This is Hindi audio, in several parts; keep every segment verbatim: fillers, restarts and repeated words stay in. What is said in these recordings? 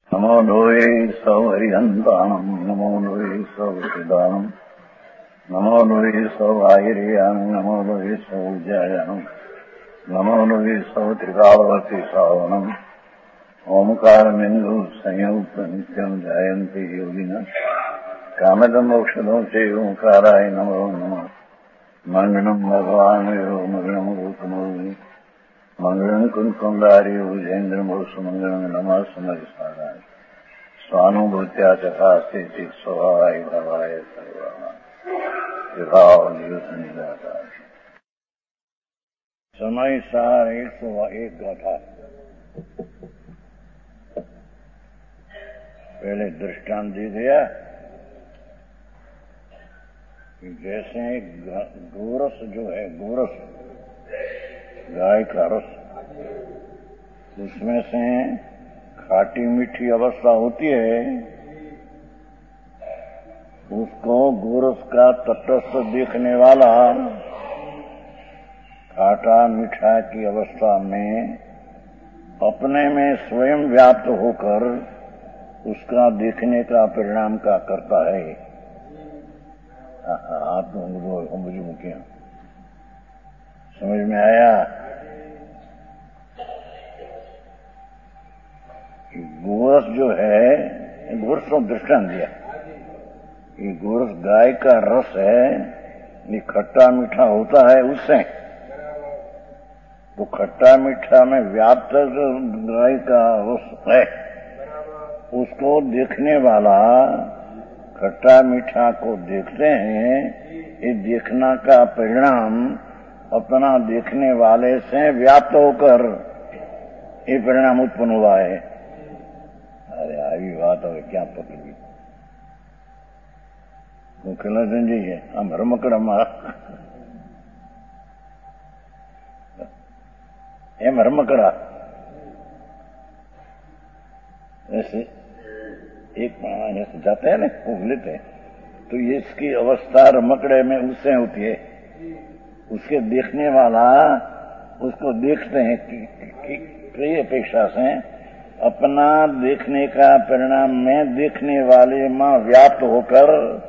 नमो लोये सौहरिहन्ताणम् नमो लोये सौहृदानम् नमो लोये सौभागिर्यानम् नमो लोये सौज्यायानम् नमो लोये सौत्रिकावती सावनम् ओंकारमिन्दु संयुक्त नित्यम् जायन्ति योगिनः कामदमोक्षदो च ओंकाराय नमो नमः मंगलम् भगवान् यो मंगलम् रूपमोहि मंगलम् कुंकुमधारी भुजेन्द्रमो सुमंगलम् नमः समरिसाराय स्वानुभूत्या चकास्ते स्वभावाय भवाय सर्वाः विभाव निदाता समय सार एक सौ एक गाथा। पहले दृष्टांत दे दिया कि जैसे गोरस जो है, गोरस गाय का रस, उसमें से खाटी मीठी अवस्था होती है, उसको गोरस का तटस्थ देखने वाला खाटा मीठा की अवस्था में अपने में स्वयं व्याप्त होकर उसका देखने का परिणाम का करता है। आप मुझे मुखिया समझ में आया कि गोरस जो है, गोरस को दृष्टांत दिया, ये गोरस गाय का रस है, ये खट्टा मीठा होता है उससे, तो खट्टा मीठा में व्याप्त जो गाय का रस है उसको देखने वाला खट्टा मीठा को देखते हैं। ये देखना का परिणाम अपना देखने वाले से व्याप्त होकर ये परिणाम उत्पन्न हुआ है। अरे आई बात है, क्या पकड़ी मुखला संजय है हम रमकड़मा एम रमकड़ा ऐसे एक ऐसे जाते हैं ना, वो लेते हैं, तो ये इसकी अवस्था रमकड़े में उससे होती है। उसके देखने वाला उसको देखते हैं कि, कि कई अपेक्षा से अपना देखने का परिणाम में देखने वाले मां व्याप्त होकर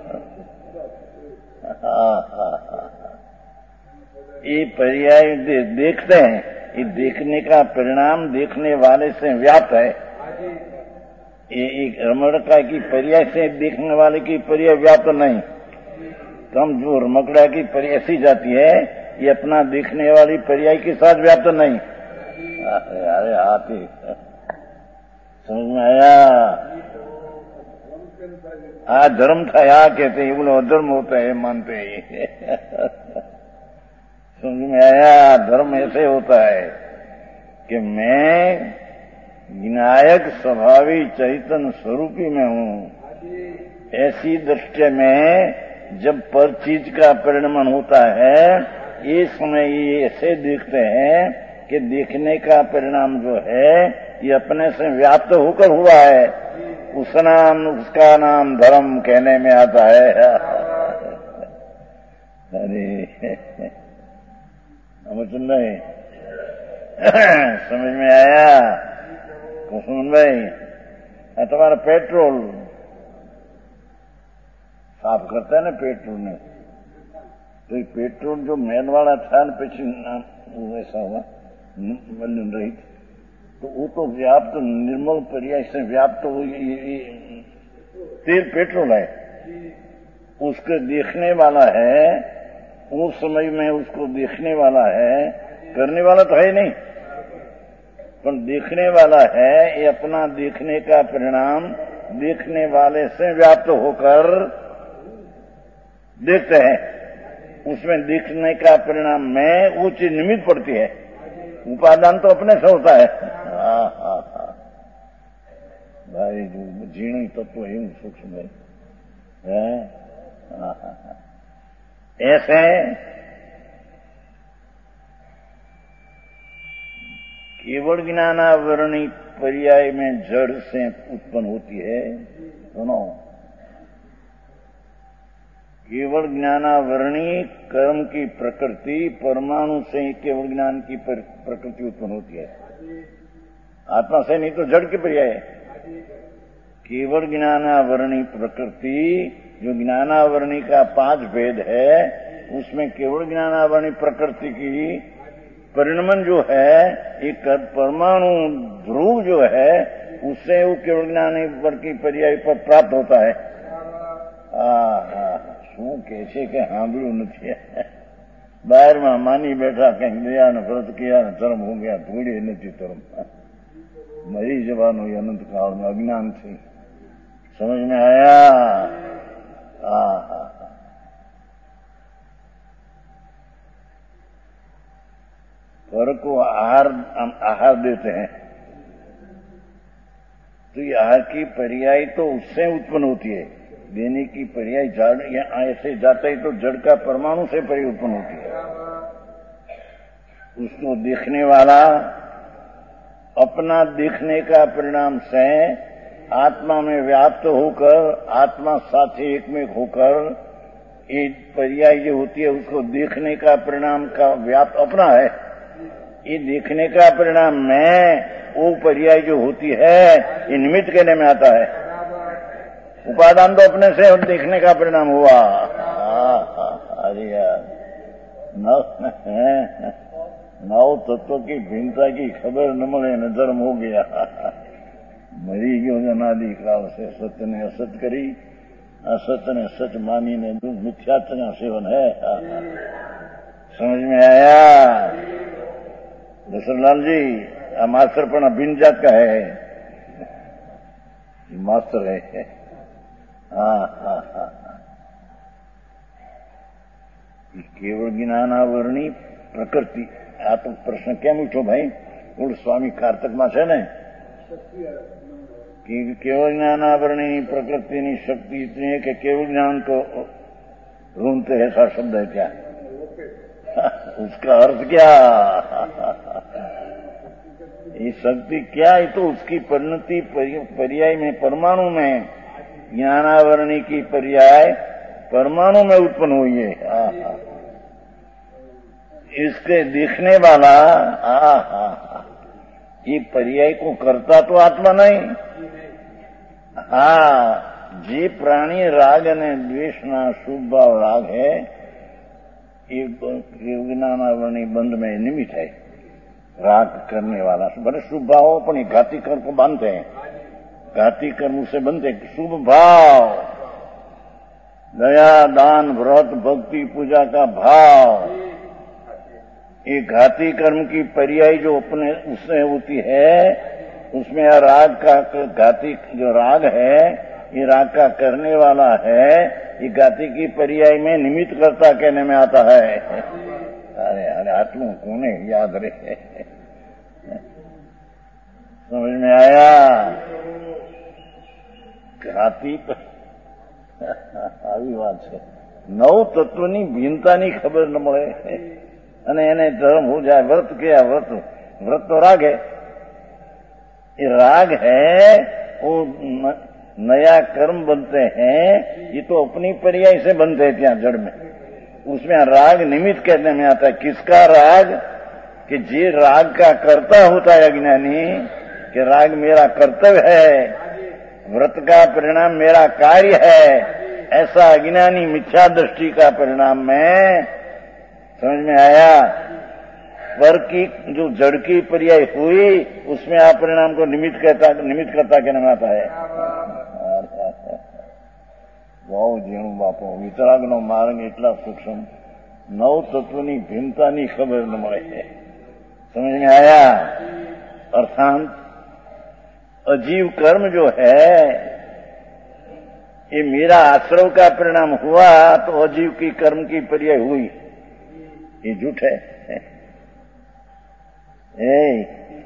ये पर्याय दे, देखते हैं। ये देखने का परिणाम देखने वाले से व्याप्त है। ये एक रमकड़ा की पर्याय से देखने वाले की पर्याय व्याप्त नहीं। कम जो रमकड़ा की पर्याय ऐसी जाती है, ये अपना देखने वाली पर्याय के साथ व्याप्त नहीं। अरे आते समझ में आया? आ धर्म था या कहते हैं, बोलो अधर्म होता है मानते हैं। समझ में आया? धर्म ऐसे होता है कि मैं विनायक स्वभावी चैतन्य स्वरूपी में हूं। ऐसी दृष्टि में जब पर चीज का परिणमन होता है, ये समय ये ऐसे देखते हैं कि देखने का परिणाम जो है ये अपने से व्याप्त होकर हुआ है। उस नाम उसका नाम धर्म कहने में आता है। अरे समझ नहीं समझ में आया कुसुम भाई? तुम्हारा पेट्रोल साफ करता है ना पेट्रोल में, तो ये पेट्रोल जो मैन वाला था ना पीछे ऐसा हुआ मलिन रहित, तो वो तो व्याप्त निर्मल पर्याय से व्याप्त हो। तेल पेट्रोल है, उसको देखने वाला है, उस समय में उसको देखने वाला है, करने वाला तो है नहीं, पर देखने वाला है। ये अपना देखने का परिणाम देखने वाले से व्याप्त होकर देखते हैं। उसमें देखने का परिणाम में वो चीज निमित्त पड़ती है। उपादान तो अपने से होता है। हाँ हाँ हाँ भाई, जो जीणी तत्व है सूक्ष्म है। हाँ हाँ ऐसे केवल ज्ञानावरणी पर्याय में जड़ से उत्पन्न होती है। सुनो, केवल ज्ञानावरणी कर्म की प्रकृति परमाणु से ही केवल ज्ञान की प्रकृति उत्पन्न होती है। आत्मा से नहीं तो जड़ की पर्याय है। केवल ज्ञानावरणी प्रकृति, जो ज्ञानावरणी का पांच भेद है, उसमें केवल ज्ञानावरणी प्रकृति की परिणमन जो है, एक परमाणु ध्रुव जो है, उससे वो केवल ज्ञानावर की पर्याय पर प्राप्त होता है। શું કે છે કે સાંભળ્યું નથી, બહારમાં માની બેઠા કંઈક દયા ને વ્રત કિયા ને ધર્મ હો ગયા, ભૂલે નથી ધર્મ, મરી જવાનું એ અનંત કાળનું અજ્ઞાન છે। સમજ में आया? હા હા पर को आहार आहार देते हैं, तो ये आहार की पर्याय तो उससे उत्पन्न होती है। देने की पर्याय जड़ या ऐसे जाता है तो जड़ का परमाणु से पर्याय उत्पन्न होती है। उसको देखने वाला अपना देखने का परिणाम से आत्मा में व्याप्त होकर, आत्मा साथे एक में होकर, ये पर्याय जो होती है उसको देखने का परिणाम का व्याप्त अपना है। ये देखने का परिणाम में वो पर्याय जो होती है ये निमित्त कहने में आता है। उपादान तो अपने से और देखने का परिणाम हुआ। अरे यार, नव नव तत्व की भिन्नता की खबर न मिले न धर्म हो गया। मरी गयो जनादि काल से सत्य ने असत करी, असत्य ने सच मानी ने मिथ्यात्व का सेवन है। समझ में आया? दशरथलाल जी, आ मास्टर पण भिन्न जात का है, मास्टर है। हाँ हाँ हाँ केवल ज्ञानावरणी प्रकृति। आ तो प्रश्न केम उठो भाई? बोल स्वामी कार्तक में है ने कि केवल ज्ञानावरणी प्रकृति की शक्ति इतनी है कि केवल ज्ञान को ढूंढते हैं। ऐसा शब्द है क्या? उसका अर्थ क्या? ये शक्ति क्या है? तो उसकी परिणति पर्याय में, परमाणु में, ज्ञानावरणी की पर्याय परमाणु में उत्पन्न हुई है। इसके देखने वाला आ हा ये पर्याय को करता तो आत्मा नहीं। हाँ, जे प्राणी राग ने द्वेष ना शुभ भाव राग है, ये ज्ञानावरणी बंध में निमित्त है। राग करने वाला बड़े शुभ भाव अपनी घाती कर्म को बांधते हैं, घाती कर्म से बनते। शुभ भाव, दया, दान, व्रत, भक्ति, पूजा का भाव, ये घाती कर्म की पर्याय जो अपने उससे होती है, उसमें राग का घाती जो राग है, ये राग का करने वाला है, ये घाती की पर्याय में निमित्त करता कहने में आता है। अरे अरे आत्मा कोने याद रहे। समझ में आया? घाती આવી વાત છે। નવ તત્વની ભિન્નતાની ખબર ન મળે અને એને ધર્મ हो जाए। व्रत क्या? व्रत व्रत तो राग है। ये राग है, वो नया कर्म बनते हैं, ये तो अपनी पर्याय से बनते हैं ત્યાં जड़ में। उसमें राग निमित्त कहने में आता है। किसका राग? कि जे राग का कर्ता होता है अज्ञानी, कि राग मेरा कर्तव्य है, व्रत का परिणाम मेरा कार्य है, ऐसा अज्ञानी मिथ्या दृष्टि का परिणाम में। समझ में आया? पर की जो जड़ की पर्याय हुई, उसमें आप परिणाम को निमित्त कहता निमित्त करता कहने में आता है। बहु जीणु बापो वितरागनो मार्ग એટલા સૂક્ષ્મ, નવ તત્વની ભિન્નતાની ખબર ન મળે। समझ में आया? अर्थात अजीव कर्म जो है, ये मेरा आश्रव का परिणाम हुआ, तो अजीव की कर्म की पर्याय हुई, ये झूठ है। ए,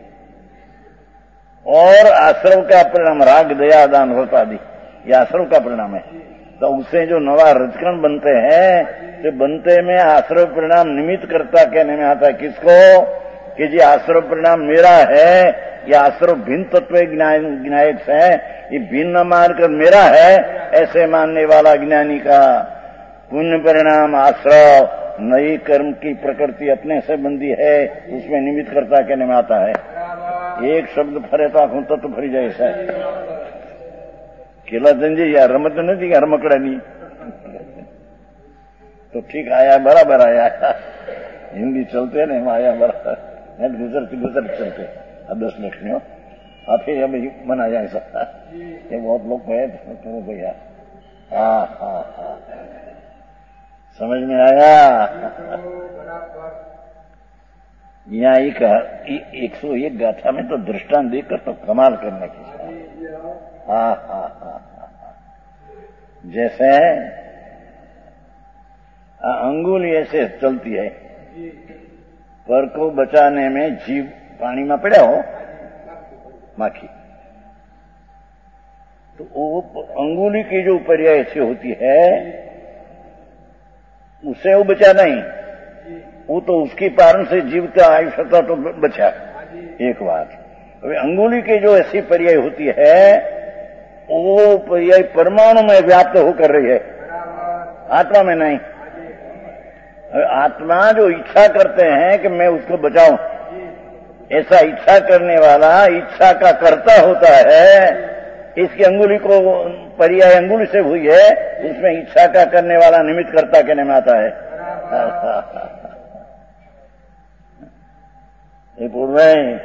और आश्रव का परिणाम राग, दया, दान, व्रत आदि, ये आश्रव का परिणाम है। तो उससे जो नवा रजकरण बनते हैं, तो बनते में आश्रव परिणाम निमित्त करता कहने में आता है। किसको? कि जी आश्रव परिणाम मेरा है, ये आश्रव भिन्न तत्व ज्ञायक है, ये भिन्न मानकर मेरा है, ऐसे मानने वाला ज्ञानी का पुण्य परिणाम आश्रव नई कर्म की प्रकृति अपने से बंधी है, उसमें निमित्त करता कहने में आता है। एक शब्द फरे तो आखું તો ફરી જાય સાહેબ. केला जंजे यार रमत नहीं यार रमकड़ा नहीं तो ठीक आया बराबर आया. हिंदी चलते ना आया बराबर गुजरती गुजरती चलते. अब दस मिनट में आप फिर अभी मना जाए सब ये बहुत लोग गए तो भैया. हाँ हाँ हाँ समझ में आया. यहाँ एक एक सौ एक गाथा में तो दृष्टांत देकर तो कमाल करने की. हाँ हाँ हाँ जैसे अंगुली ऐसे चलती है पर को बचाने में जीव पानी में पड़ा हो माखी तो वो अंगुली की जो पर्याय ऐसी होती है उसे वो बचा नहीं. वो तो उसकी कारण से जीव का आयुष्य था तो बचा. एक बात अभी अंगुली की जो ऐसी पर्याय होती है वो पर्याय परमाणु में व्याप्त होकर रही है, आत्मा में नहीं. आत्मा जो इच्छा करते हैं कि मैं उसको बचाऊं, ऐसा इच्छा करने वाला इच्छा का कर्ता होता है. इसकी अंगुली को पर्याय अंगुली से हुई है, उसमें इच्छा का करने वाला निमित्त कर्ता कहने में आता है. ये पूर्व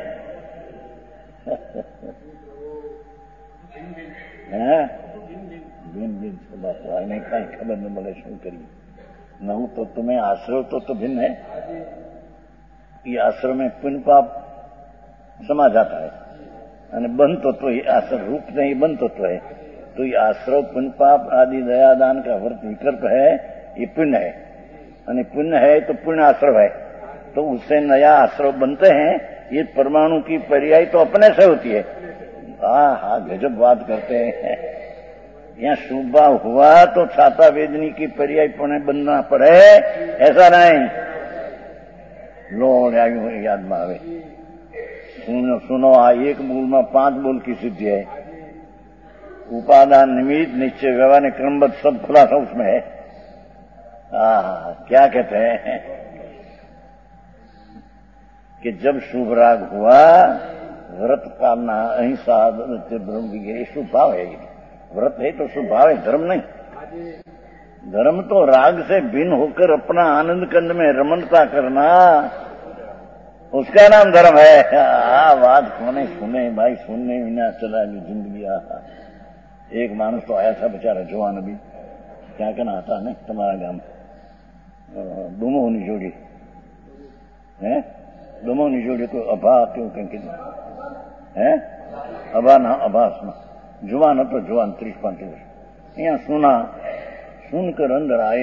ભિન્ન ભિન્ન બાપુ આને કઈ ખબર ન મળે શું કરીએ. નવું તો તમે આશ્રવ તો તો भिन्न है. ये आश्रम में पुण्य पाप समा जाता है અને बंध तत्व ये आश्रम रूप नहीं बंध तत्व है. तो ये आश्रव पुण्य पाप आदि दयादान का वर्त विकल्प है. ये पुण्य है અને पुण्य है तो पुण्य आश्रव है तो उससे नया आश्रव बनते हैं. ये परमाणु की पर्याय तो अपने से होती है. हाँ हाँ गजब बात करते हैं. यहाँ शुभ भाव हुआ तो छाता वेदनी की पर्याय पने बनना पड़े ऐसा नहीं. लो याद में आवे सुनो सुनो आ एक बोल में पांच बोल की सिद्धि है. उपादान निमित्त निश्चय व्यवहार क्रमबद्ध सब खुलासा उसमें है. हाँ क्या कहते हैं कि जब शुभ राग हुआ व्रत कामना अहिंसा ब्रह्म ये शुभ भाव है. व्रत है तो शुभ भाव है, धर्म नहीं. धर्म तो राग से भिन्न होकर अपना आनंद कंद में रमणता करना उसका नाम धर्म है. हाँ बात कोने सुने भाई सुनने बिना चला जिंदगी. एक मानुस तो आया था बेचारा जवान अभी क्या कहना आता नहीं तुम्हारा गांव डूमोनी जोड़ी है. डूमोनी जोड़ी को अभा क्यों कहीं है अभा ना अभास में जुवान હતો जुवान ત્રીસ પાંત્રીસ વર્ષ. અહીંયા सुना सुनकर अंदर आए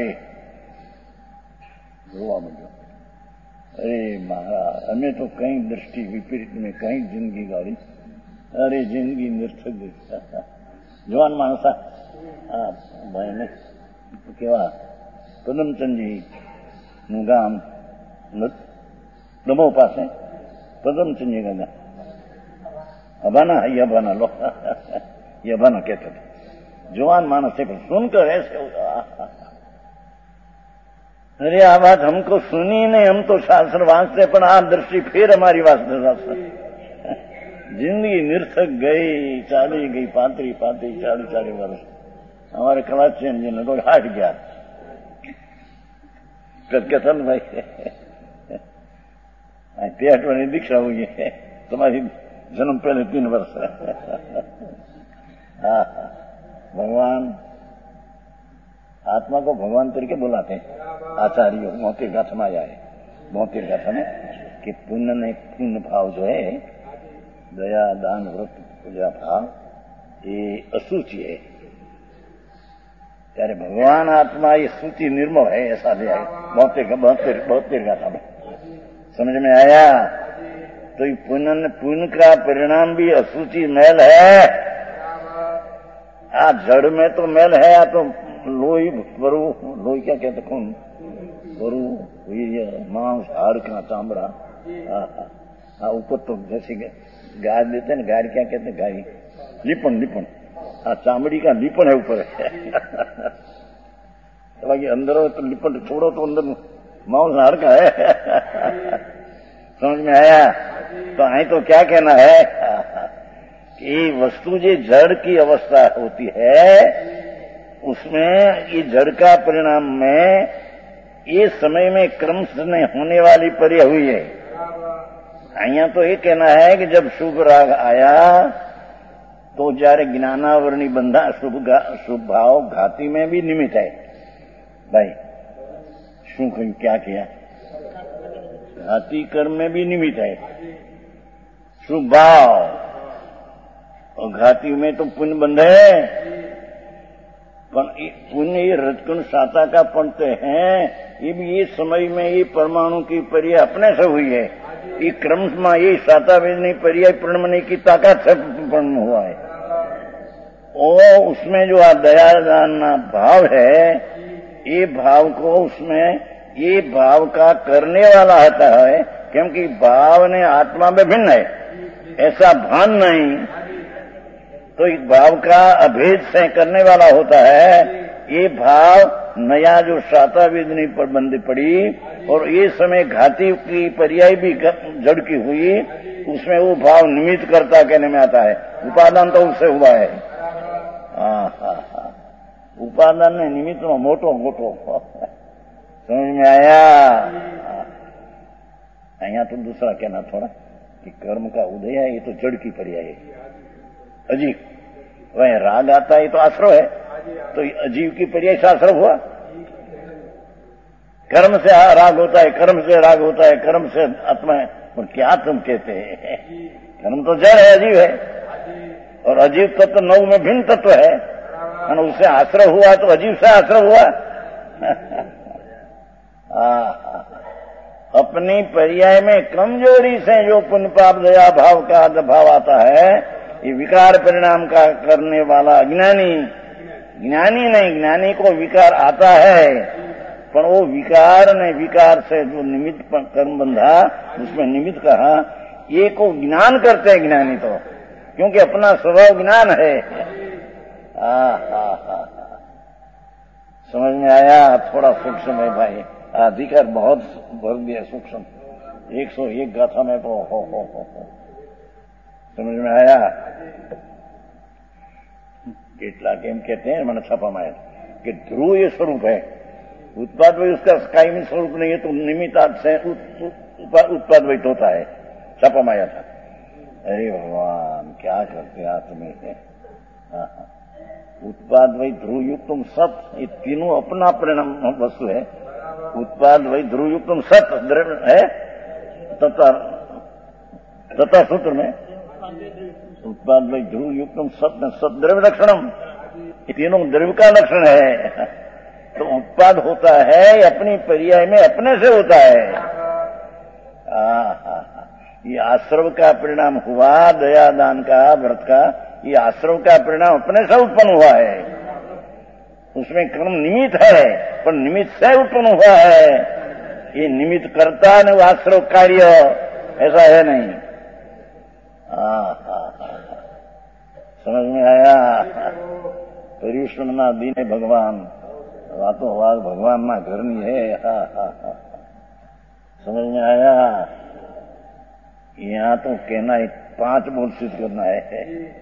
रोवा मंडो. अरे महाराज हमें तो कहीं दृष्टि विपरीत में कहीं जिंदगी गाड़ी. अरे जिंदगी निर्थक गई. जवान मानसा हाँ भाई ने केवा पदमचंदजी નું ગામ દમો પાસે પદમચંદજી ગામ अबाना है अबाना लो ये अबाना कहते थे. जवान मानस है पर सुनकर ऐसे होगा. अरे आ बात हमको सुनी नहीं. हम तो शास्त्र वांचते पर आप दृष्टि फिर हमारी वास्ते शास्त्र. जिंदगी निर्थक गई चाली गई पांतरी पांतरी चालीस चालीस वर्ष. हमारे कलाचियन जी ने तो हाट गया करके था भाई पेट वाली दीक्षा हुई है तुम्हारी जन्म पहले तीन वर्ष. हाँ भगवान आत्मा को भगवान तरीके बुलाते हैं आचार्यों. मोतिर गाथा में आया है मोतिर गाथा में कि पुण्य ने पुण्य भाव जो है दया दान व्रत पूजा भाव ये असूचि है. ત્યારે भगवान आत्मा ये सूची निर्मल है ऐसा दिया है मोतिर बहत्तर बहत्तर गाथा में. समझ में आया. तो ये पुण्य पुण्य का परिणाम भी असूचि मैल है. आ जड़ में तो मैल है. आ तो लोही वरु लोही क्या कहते खून वरु वीर्य मांस हाड़ का चामड़ा. हाँ ऊपर तो जैसे गाय देते हैं गाय क्या कहते हैं गाय लिपन लिपन. हाँ चामड़ी का लिपन है ऊपर. बाकी अंदर तो लिपन छोड़ो तो अंदर मांस हाड़ का है. समझ में आया. तो आई तो क्या कहना है कि वस्तु जो जड़ की अवस्था होती है उसमें ये जड़ का परिणाम में ये समय में क्रम से होने वाली पर्य हुई है। અહીંયા तो ये कहना है कि जब शुभ राग आया तो जયારે ज्ञानावरणी बंधा शुभ शुभ भाव घाती में भी निमित्त है। भाई शू कहू क्या किया? घाती कर्म में भी निमित्त है शुभ भाव, और घाती में तो पुण्य बंध है। पुण्य ये रजकुण साता का पंथ है, ये भी ये समय में ये परमाणु की पर्याय अपने से हुई है। ये क्रम में ये साता वेदनी पर्याय प्रणमने की ताकत से पूर्ण हुआ है। और उसमें जो आ दयादान भाव है, ये भाव को उसमें ये भाव का करने वाला होता है, क्योंकि भाव ने आत्मा में भिन्न है ऐसा भान नहीं, तो एक भाव का अभेद से करने वाला होता है। ये भाव नया जो साता वेदनी पर बंदी पड़ी और ये समय घाती की पर्याय भी जड़ की हुई, उसमें वो भाव निमित्त करता कहने में आता है। उपादान तो उससे हुआ है। हाँ हाँ हाँ, उपादान ने निमित्त में मोटो मोटो समझ में आया। यहाँ तो दूसरा कहना थोड़ा कि कर्म का उदय है, ये तो जड़ की पर्याय है। अजीव वह राग आता है तो आश्रव है, तो अजीव की पर्याय से आश्रव हुआ। कर्म से राग होता है, कर्म से राग होता है, कर्म से आत्मा है। और क्या तुम कहते हैं? कर्म तो जड़ है, अजीव है, और अजीव तत्व नौ में भिन्न तत्व है, और उससे आश्रय हुआ तो अजीव से आश्रय हुआ। अपनी पर्याय में कमजोरी से जो पुण्य पाप दया भाव का भाव आता है, ये विकार परिणाम का करने वाला अज्ञानी, ज्ञानी नहीं, ज्ञानी को विकार आता है, पर वो विकार ने विकार से जो निमित्त कर्म बंधा उसमें निमित्त कहा, ये को ज्ञान करते हैं ज्ञानी तो, क्योंकि अपना स्वभाव ज्ञान है। आ, आ, आ, आ। समझ में आया? थोड़ा सूक्ष्म है भाई, अधिकार बहुत भर दिया सूक्ष्म, एक सौ एक गाथा में तो हो हो हो हो समझ में आया? કેટલાક એમ कहते हैं, मैंने छापा माया कि ध्रुव ये स्वरूप है, उत्पाद वही उसका कायमी स्वरूप नहीं है, तो निमित्त से उत्पाद वही होता है। छापा माया था। अरे भगवान क्या करते आत्मे है। उत्पाद वही ध्रुव युक्तम सत, ये तीनों अपना परिणाम वस्तु है। उत्पाद वही ध्रुव युक्तम सत है तथा तथा सूत्र में उत्पाद वही ध्रुव युक्तम सत सत द्रव्य लक्षणम, ये तीनों द्रव्य का लक्षण है। तो उत्पाद होता है अपनी पर्याय में अपने से होता है। आ, ये आश्रव का परिणाम हुआ, दयादान का व्रत का, ये आश्रव का परिणाम अपने से उत्पन्न हुआ है। उसमें कर्म निमित्त है, पर निमित्त से उत्पन्न हुआ है। ये निमित्त करता न आश्रव कार्य, ऐसा है नहीं। आ, आ, आ, समझ में आया? पर्युषण दीने भगवान, वातो वाद भगवान ना घरनी है। हा हा हा, समझ में आया? यहाँ तो कहना है, पांच बोल सिद्ध करना है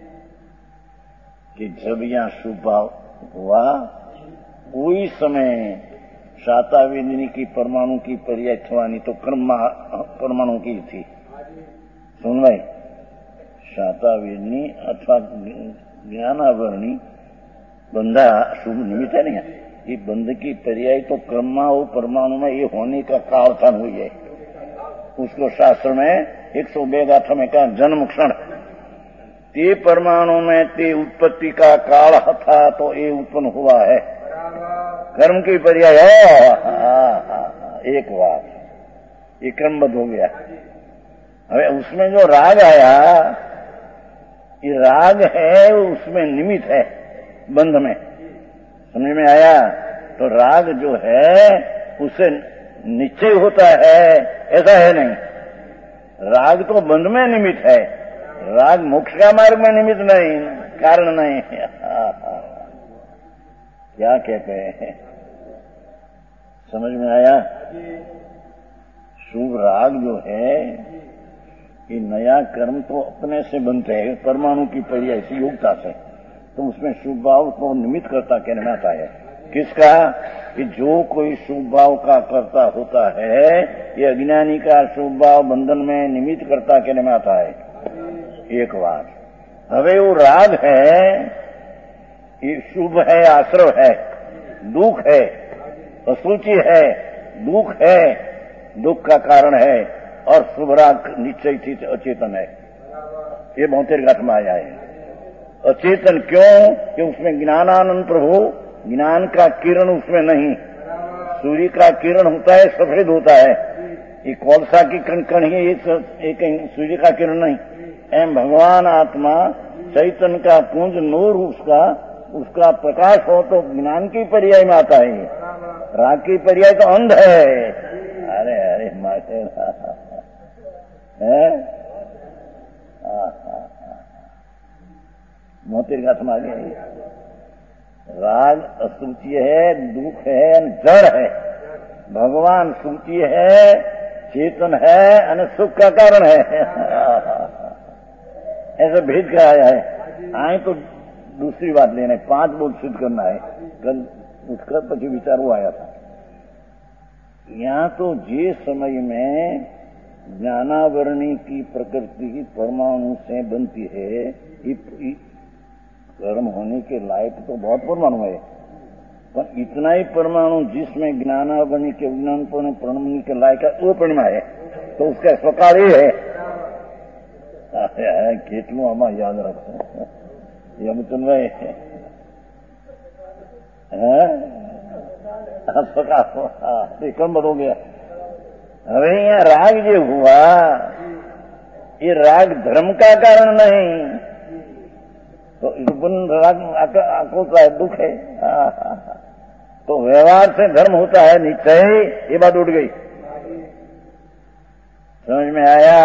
कि जब यहाँ शुभ भाव हुआ उसी समय शातावेदिनी की परमाणु की पर्याय थवानी तो कर्म परमाणु की थी। सुन भाई, शातावेदिनी अथवा ज्ञानावरणी बंधा शुभ निमित्त है नहीं, ये बंध की पर्याय तो कर्मा और परमाणु में ये होने का कालथन हुई है। उसको शास्त्र में एक सौ बे गाथा में कहा जन्म क्षण, ते परमाणु में ते उत्पत्ति का काल था तो ये उत्पन्न हुआ है। कर्म की पर्याय है। एक बात ये क्रमबद्ध हो गया। अरे उसमें जो राग आया, ये राग है उसमें निमित्त है बंध में, समझ में आया? तो राग जो है उससे निश्चय होता है, ऐसा है नहीं। राग तो बंध में निमित्त है, राग मोक्ष का मार्ग में निमित्त नहीं, कारण नहीं। क्या कहते हैं? समझ में आया? शुभ राग जो है ये नया कर्म तो अपने से बनते हैं, परमाणु की पर्याय से योग्यता से, तो उसमें शुभ भाव को निमित्त करता कहने में आता है। किसका? कि जो कोई शुभ भाव का कर्ता होता है, ये अज्ञानी का शुभ भाव बंधन में निमित्त करता कहने में आता है। एक बात। हवे वो राग है, ये शुभ है, आश्रव है, दुख है, असुचि है, दुख है, दुख का कारण है, और शुभ राग निश्चय थी अचेतन है। ये बहुतेर घाट में आया है। अचेतन क्यों? कि उसमें ज्ञानानंद प्रभु, ज्ञान का किरण उसमें नहीं। सूर्य का किरण होता है, सफेद होता है, ये कोलसा की कण कण ही एक, एक सूर्य का किरण नहीं। एम भगवान आत्मा चैतन्य का पुंज नूर, उसका उसका प्रकाश हो तो ज्ञान की पर्याय में आता है। राग की पर्याय तो अंध है। अरे अरे माते है मोतिर का समा गया। राग असूची है, दुख है, जड़ है। भगवान सूची है, चेतन है, और सुख का कारण है। ऐसा भेद का आया है। आए तो दूसरी बात लेना है, पांच बोध सिद्ध करना है। कल उसका पची विचार वो आया था। यहाँ तो जे समय में ज्ञानावरणी की प्रकृति परमाणु से बनती है, कर्म होने के लायक तो बहुत परमाणु है, पर इतना ही परमाणु जिसमें ज्ञानावरणी के विज्ञान प्रणमनी के लायक है वो परिणमा है, तो उसका स्वकार ही है। કેટલું આમાં યાદ રાખો યમચંદભાઈ कम हो गया। હવે यहाँ राग जो हुआ, ये राग धर्म का कारण नहीं, तो राग आकोता है, दुख है। तो व्यवहार से धर्म होता है निश्चय, ये बात उठ गई, समझ में आया?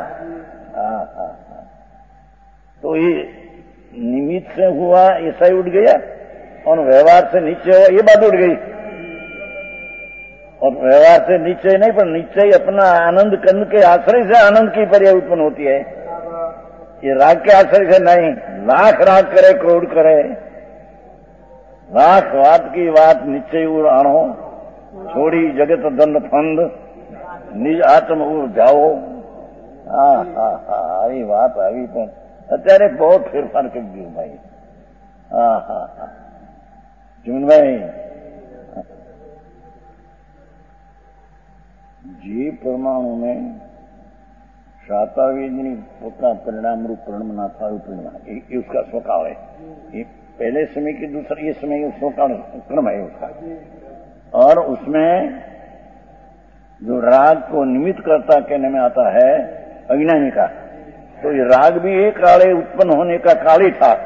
तो ये निमित्त से हुआ ऐसा ही उठ गया, और व्यवहार से नीचे हुआ ये बात उठ गई। और व्यवहार से नीचे नहीं, पर नीचे अपना आनंद कर्ण के आश्रय से आनंद की पर्याय उत्पन्न होती है। ये राग के आश्रय से नहीं। लाख राग करे, करोड़ करे, लाख बात की बात निश्चय उड़ाणो, छोड़ी जगत दंड फंद, निज आत्म उड़ जाओ। હા હા હા આવી વાત આવી, પણ અત્યારે બહુ ફેરફાર કરી દીધું ભાઈ। હા હા હા જીવનભાઈ, જે પરમાણુ ને शातावेदनी पोता परिणाम रूप परिणाम ना था, परिणाम ये उसका स्वकाल है। ये पहले समय के दूसरा ये समय स्वकाल क्रम है उसका। और उसमें जो राग को निमित्त करता कहने में आता है अज्ञानी का, तो ये राग भी एक काले उत्पन्न होने का काल ही था।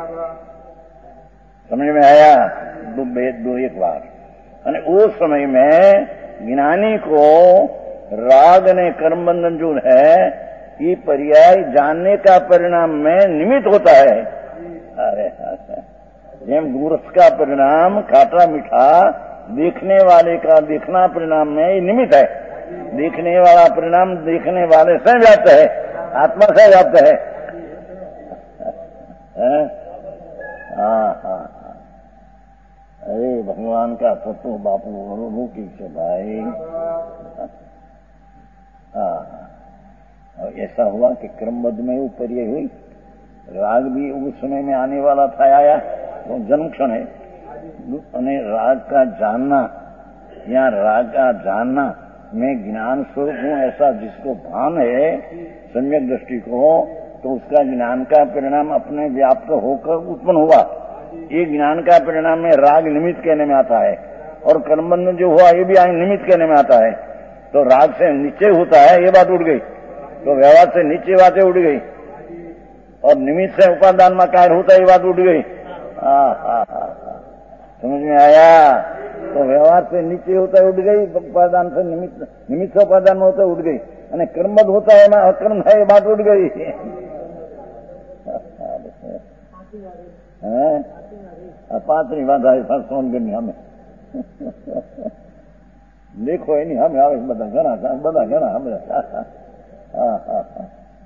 समझ में आया? दो भेद दो एक बार। અને उस समय में ज्ञानी को राग ने कर्म बंधन जो है ये पर्याय जानने का परिणाम में निमित्त होता है। अरे जेम दूरस्थ का परिणाम खाटा मीठा, देखने वाले का देखना परिणाम में ये निमित्त है। देखने वाला परिणाम देखने वाले से व्याप्त है, आत्मा से व्याप्त है। हाँ हाँ अरे भगवान का तत्व बापू अनुभव की से भाई। हाँ और ऐसा हुआ कि क्रमबद्ध में ऊपर ये हुई, राग भी उस समय में आने वाला था, आया वो जन्म क्षण है। અને राग का जानना या राग का जानना मैं ज्ञान स्वरूप हूँ ऐसा जिसको भान है सम्यक दृष्टि को, तो उसका ज्ञान का परिणाम अपने व्याप्त होकर उत्पन्न हुआ। ये ज्ञान का परिणाम में राग निमित्त कहने में आता है, और कर्मबंधन जो हुआ ये भी निमित्त कहने में आता है। तो राग से नीचे होता है ये बात उठ गई, तो व्यवहार से नीचे बातें उठ गई, और निमित्त से उपादान में कार्य होता है ये बात उठ गई। हाँ हाँ हाँ समझ में आया? तो व्यवहार से नीचे होता है उठ गई, उपादान से निमित्त, निमित्त से उपादान में होता है उठ गई, અને कर्मबद्ध होता है अकर्म है ये बात उठ गई। पांचवी बात आई सोनगढ़ हमें देखो एनी हमें આવે બધા ઘણા બધા ઘણા અમે હા હા હા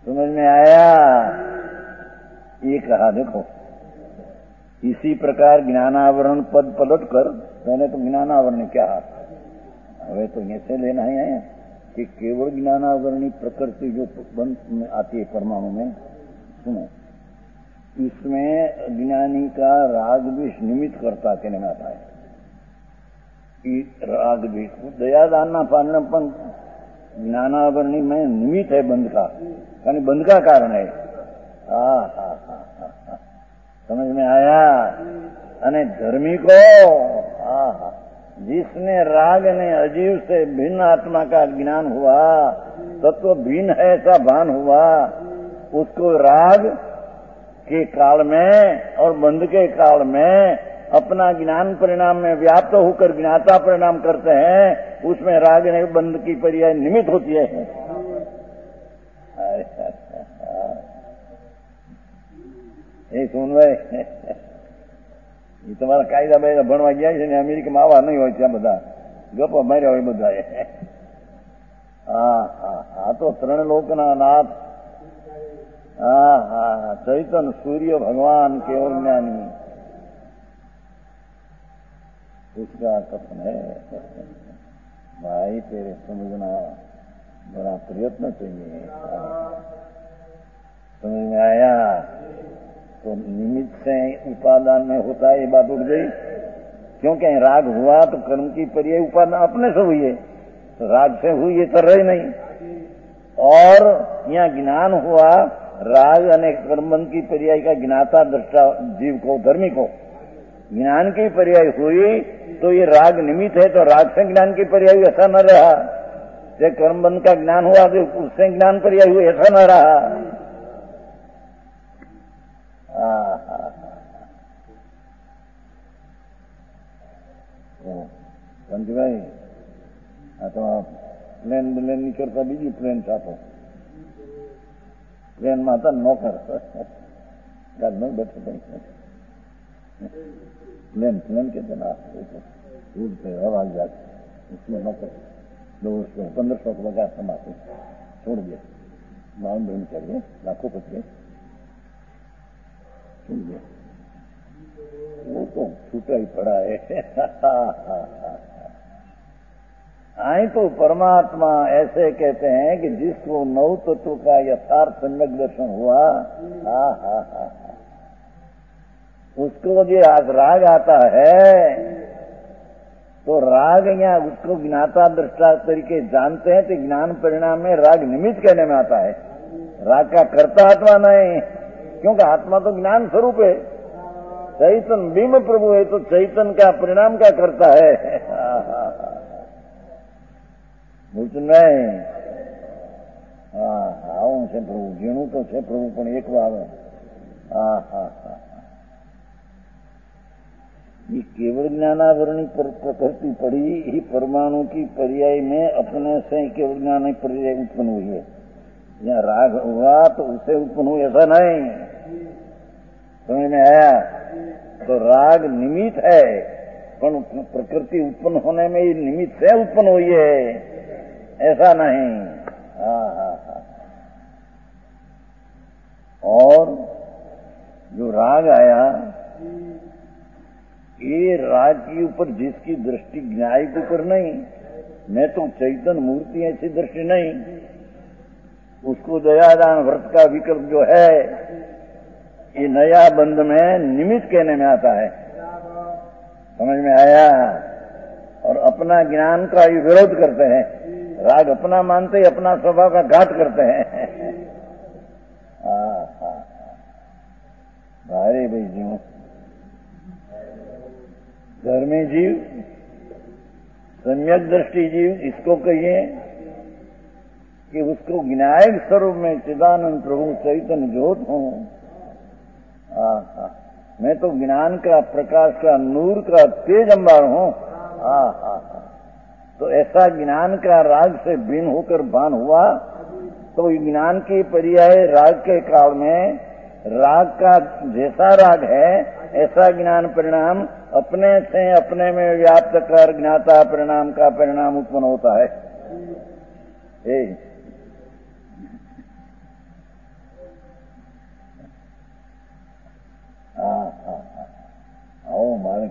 समझ में आया? ये कहा देखो, इसी प्रकार ज्ञानावरण पद पलट कर, मैंने तो ज्ञानावरण क्या हमें तो ऐसे लेना ही है कि केवल ज्ञानावरणी प्रकृति जो बंध में आती है परमाणु में, सुनो, इसमें अज्ञानी का राग भी निमित्त करता कहने में आता है कि राग भी दया दानना पालनापन ज्ञानावरणी में निमित्त है बंध का, यानी बंध का कारण है। हा हा हा हा समझ में आया? अने धर्मी को हा हा जिसने राग ने अजीव से भिन्न आत्मा का ज्ञान हुआ, तत्व भिन्न है ऐसा भान हुआ, उसको राग के काल में और बंध के काल में अपना ज्ञान परिणाम में व्याप्त होकर ज्ञाता परिणाम करते हैं, उसमें राग ने बंध की पर्याय निमित्त होती है। એ સોનભાઈ, એ તમારા કાયદા બાયદા ભણવા ગયા છે ને, અમેરિકામાં આવા નહીં હોય ત્યાં બધા ગપ્પા માર્યા હોય બધા. હા હા હા તો ત્રણ લોકના નાથ, હા હા હા ચૈતન सूर्य भगवान केवल ज्ञानी, उसका कथन है भाई तेरे समझना बड़ा प्रयत्न चाहिए। समझ में आया? तो निमित्त से उपादान में होता है, ये बात उठ गई। क्योंकि राग हुआ तो कर्म की पर्याय उपादान अपने से हुई है, तो राग से हुई ये तो रही नहीं। और यहाँ ज्ञान हुआ, राग अने कर्मबंध की पर्याय का ज्ञाता दृष्टा जीव को, धर्मी को ज्ञान की पर्याय हुई, तो ये राग निमित्त है, तो राग से ज्ञान की पर्याय ऐसा न रहा। ये कर्मबंध का ज्ञान हुआ तो उससे ज्ञान पर्याय हुई, ऐसा न रहा। पंचभाई આ તો પ્લેન પ્લેન ની કરતા બીજી પ્લેન છાપો, પ્લેનમાં હતા નોકર બેઠો प्लेन प्लेन कहते ना, उड़ते हवा जाते, उसमें नौकर दो सौ पंद्रह सौ को लगा समाते छोड़ दिया, माउंट बंद करिए लाखों पत्रे छोड़ दिया, वो तो छूटा ही पड़ा है। आई तो परमात्मा ऐसे कहते हैं कि जिसको नौ तत्व का यथार्थ सम्यक दर्शन हुआ, हा हा हा उसको जो आज राग आता है, तो राग यहाँ उसको ज्ञाता दृष्टा तरीके जानते हैं, तो ज्ञान परिणाम में राग निमित्त कहने में आता है। राग का कर्ता आत्मा नहीं, क्योंकि आत्मा तो ज्ञान स्वरूप है, चैतन बिंब प्रभु है, तो चैतन का परिणाम क्या करता है। बोलते नहीं, हाँ हाँ से प्रभु जीणु तो है प्रभु पण एक बार, हाँ हाँ हाँ ये केवल ज्ञानावरणी पर प्रकृति पड़ी ही परमाणु की पर्याय में अपने से केवल ज्ञान पर्याय उत्पन्न हुई है। यहाँ राग हुआ तो उससे उत्पन्न हुई, ऐसा नहीं। समझ में आया? तो राग निमित्त है, पर प्रकृति उत्पन्न होने में ये निमित्त से उत्पन्न हुई है, ऐसा नहीं। हाँ हाँ हाँ और जो राग आया, ये राग के ऊपर जिसकी दृष्टि न्याय के ऊपर नहीं, मैं तो चैतन मूर्ति ऐसी दृष्टि नहीं, उसको दयादान व्रत का विकल्प जो है ये नया बंध में निमित्त कहने में आता है। समझ में आया? और अपना ज्ञान का ये विरोध करते हैं, राग अपना मानते ही अपना स्वभाव का घात करते हैं। भारी भाई जीव, धर्मी जीव, सम्यक दृष्टि जीव, इसको कहिए कि उसको ज्ञायक स्वरूप में चिदानंद प्रभु चैतन्य ज्योत हूं। मैं तो ज्ञान का, प्रकाश का, नूर का तेज अंबार हूं। तो ऐसा ज्ञान का राग से भिन्न होकर भान हुआ, तो ज्ञान की पर्याय राग के काल में राग का जैसा राग है ऐसा ज्ञान परिणाम अपने से अपने में व्याप्त कर ज्ञाता परिणाम का परिणाम उत्पन्न होता है। ए,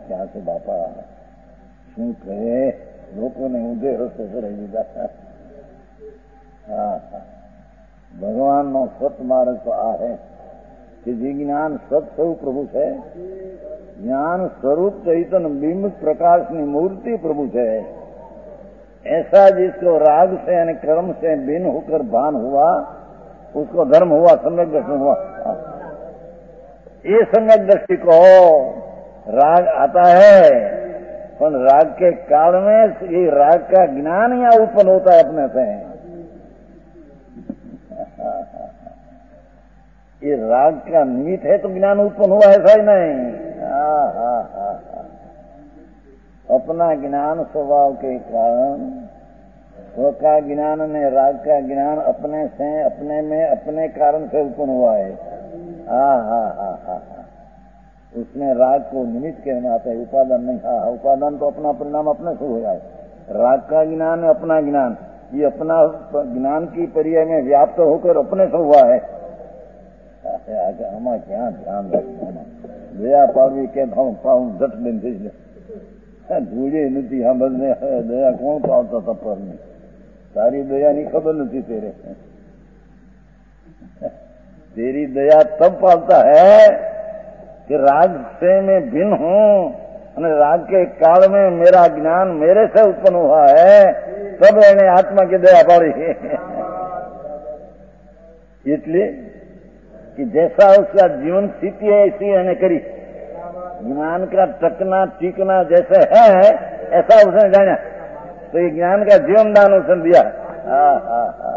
क्या से बापा શું કહે લોકોને ઊંધે રસ્તે ચડાવી દીધા. હા હા ભગવાનનો સત માર્ગ તો આ હે कि जी ज्ञान सत स्वरूप प्रभु है. ज्ञान स्वरूप चैतन्य बिंब प्रकाश की मूर्ति प्रभु है. ऐसा जिसको राग से यानी कर्म से भिन्न होकर भान हुआ उसको धर्म हुआ, सम्यक दर्शन हुआ. ये सम्यक दृष्टि को राग आता है, पर राग के काल में ये राग का ज्ञान यहाँ उत्पन्न होता है अपने से. ये राग का निमित्त है तो ज्ञान उत्पन्न हुआ, ऐसा ही नहीं. हाँ हाँ हाँ हाँ अपना ज्ञान स्वभाव के कारण स्व का ज्ञान ने राग का ज्ञान अपने से अपने में अपने कारण से उत्पन्न हुआ है. हाँ हाँ हाँ हाँ हाँ उसमें राग को निमित्त कहना आता है, उपादान नहीं. हाँ उपादान तो अपना परिणाम अपने से हो जाए. राग का ज्ञान अपना ज्ञान, ये अपना ज्ञान की पर्याय में व्याप्त होकर अपने से हुआ है. આમાં ક્યાં ધ્યાન રાખવું? દયા પાડવી કે પાવું જટ બેન થઈ જાય. ધૂળે નથી સાંભળને દયા કોણ પાવતા હતા પરની? તારી દયાની ખબર નથી તેરે. तेरी दया तब पालता है कि राग से मैं भिन्न हूँ और राग के काल में मेरा ज्ञान मेरे से उत्पन्न हुआ है, तब मैंने आत्मा की दया पाड़ी. इसलिए कि जैसा उसका जीवन स्थिति है ऐसी मैंने करी. ज्ञान का टकना टीकना जैसे है ऐसा उसने जाना, तो ये ज्ञान का जीवन दान उसने दिया. हाँ हाँ हाँ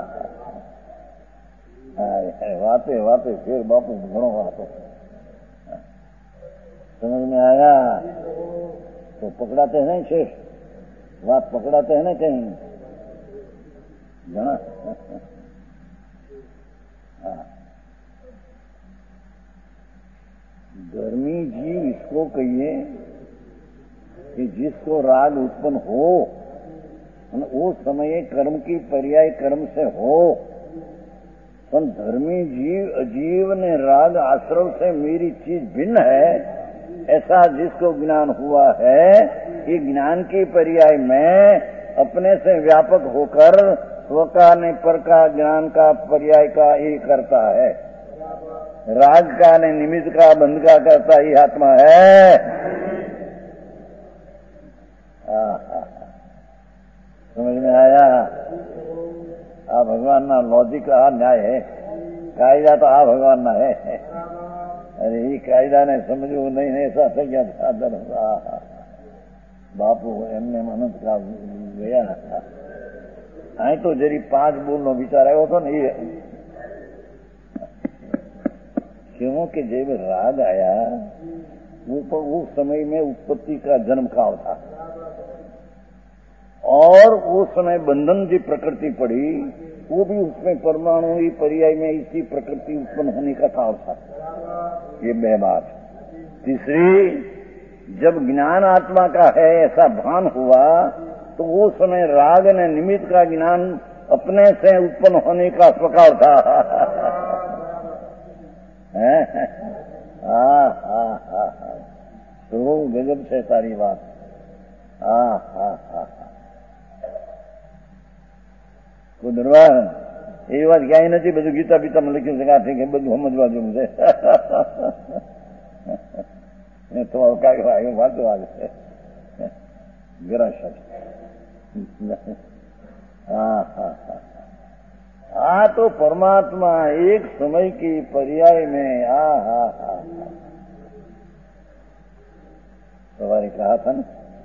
वाते वाते फिर बापू घणो वातो समझ में आया तो पकड़ाते हैं नहीं शेष, बात पकड़ाते हैं ना कहीं घना. हाँ धर्मी जीव इसको कहिए कि जिसको राग उत्पन्न हो वो समय कर्म की पर्याय कर्म से हो. पर धर्मी जीव अजीव ने राग आश्रव से मेरी चीज भिन्न है ऐसा जिसको ज्ञान हुआ है, ये ज्ञान की पर्याय में अपने से व्यापक होकर स्व का ने पर का ज्ञान का पर्याय का ही करता है. राग का ने निमित्त का बंध का करता ही आत्मा है. आ, आ, समझ में आया? आ भगवान ना लॉजिक आ न्याय है. कायदा तो आ भगवान ना है. अरे ये कायदा ने समझू नहीं नहीं ऐसा થઈ ગયા સાધન. બાપુ એમને અનંત કાળ ગયા. અહીં તો જરી પાંચ બોલનો વિચાર આવ્યો હતો ને એ क्योंकि जब राग आया वो पर उस समय में उत्पत्ति का जन्म काल था और उस समय बंधन की प्रकृति पड़ी, वो भी उसमें परमाणु ही पर्याय में इसी प्रकृति उत्पन्न होने का काल था. ये बह बात. तीसरी, जब ज्ञान आत्मा का है ऐसा भान हुआ तो वो समय राग ने निमित्त का ज्ञान अपने से उत्पन्न होने का स्वकाल था. हाँ हाँ हाँ हाँ तो गजब છે તારી વાત. હા હા હા કોઈ દરબાર એવી વાત ક્યાંય નથી. બધું ગીતા બીતામાં લખ્યું છે કે કે બધું સમજવા જેવું છે. તમારું કાંઈ એવું વાંચો આવે છે ગરાશ. हाँ हाँ हाँ हाँ तो परमात्मा एक समय की पर्याय में आ हा हा सवारी कहा था ना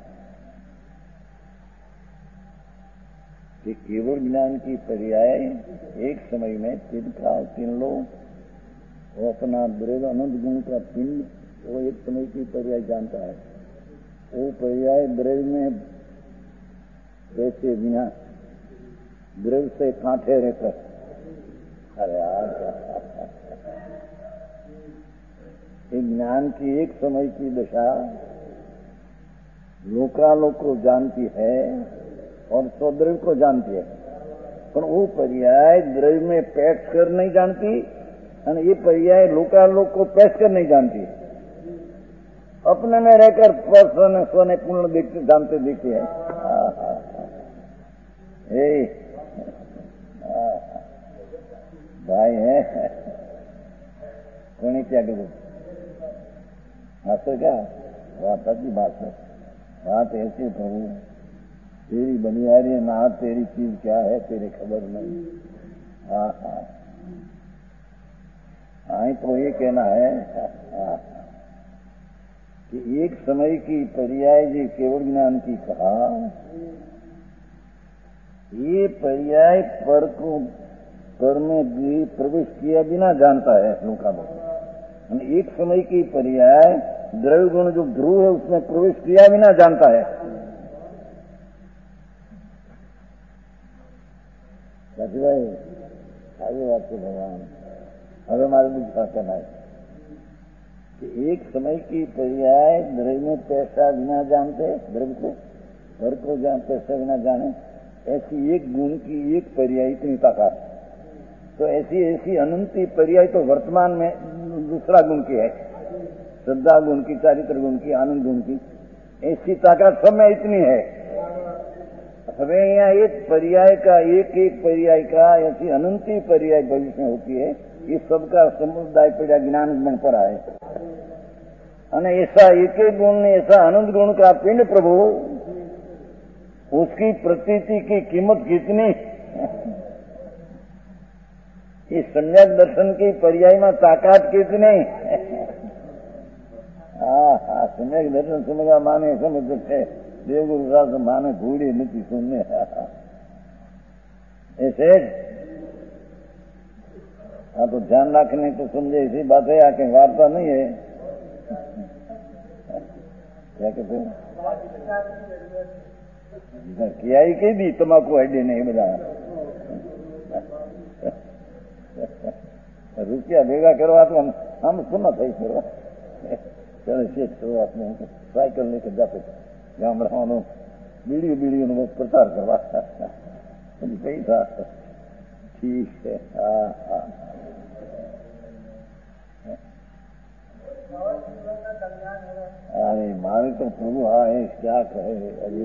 कि केवल ज्ञान की पर्याय एक समय में तीन काल तीन लोग वो अपना द्रव्य अनंत गुण का पिंड वो एक समय की पर्याय जानता है. वो पर्याय द्रव्य में कैसे बिना द्रव्य से कांठे रहकर. अरे यार ज्ञान की एक समय की दशा लोकालोक को जानती है और स्वद्रव्य को जानती है, पर वो पर्याय द्रव्य में पैठ कर नहीं जानती और ये पर्याय लोकालोक को पैठ कर नहीं जानती. अपने में रहकर स्वने स्वने पूर्ण देखते जानते देखते हैं। भाई है कोई क्या करो हाँ तो क्या बात अच्छी बात है। बात ऐसी प्रभु तेरी बनियारी है ना, तेरी चीज क्या है तेरे खबर नहीं। हाँ हाँ हाँ तो ये कहना है हाँ कि एक समय की पर्याय जी केवल ज्ञान की कहा, ये पर्याय पर को पर में भी प्रवेश किया बिना जानता है लोका लोग। एक समय की पर्याय द्रव्य गुण जो ध्रुव है उसमें प्रवेश किया बिना जानता है। भाई आगे बात तो भगवान अब हमारे लिए कहना है कि एक समय की पर्याय द्रव्य में पैसा बिना जानते, द्रव्य को घर को जान पैसा बिना जाने, ऐसी एक गुण की एक पर्याय इतनी ताकत। तो ऐसी ऐसी अनंती पर्याय तो वर्तमान में दूसरा गुण की है, श्रद्धा गुण की, चारित्र गुण की, आनंद गुण की, ऐसी ताकत सब में इतनी है। हमें यहाँ एक पर्याय का एक एक पर्याय का ऐसी अनंती पर्याय भविष्य में होती है। ये सबका समुदाय पड़ा ज्ञान गुण पर आए અને ऐसा एक एक गुण ने ऐसा आनंद गुण का पिंड प्रभु, उसकी प्रतीति की कीमत कितनी। इस सम्यक दर्शन की पर्याय में ताकत कितनी। हाँ हाँ सम्यक दर्शन समझा माने समझ सकते देवगुरु साहब माने घूड़ी नहीं सुनने। ऐसे हाँ तो ध्यान रखने तो समझे ऐसी बात है, आके वार्ता नहीं है। क्या कहते हैं किया ही कही दी तमाकू आईडी नहीं बजा रुपया भेगा करवा तो हम हम सुना था करो चलो शेष करो अपने साइकिल लेकर जाते गामड़ा बीड़ी बीड़ी प्रचार करवा कही था। ठीक है हाँ हाँ अरे मारे तो प्रभु हाँ है क्या कहे। अभी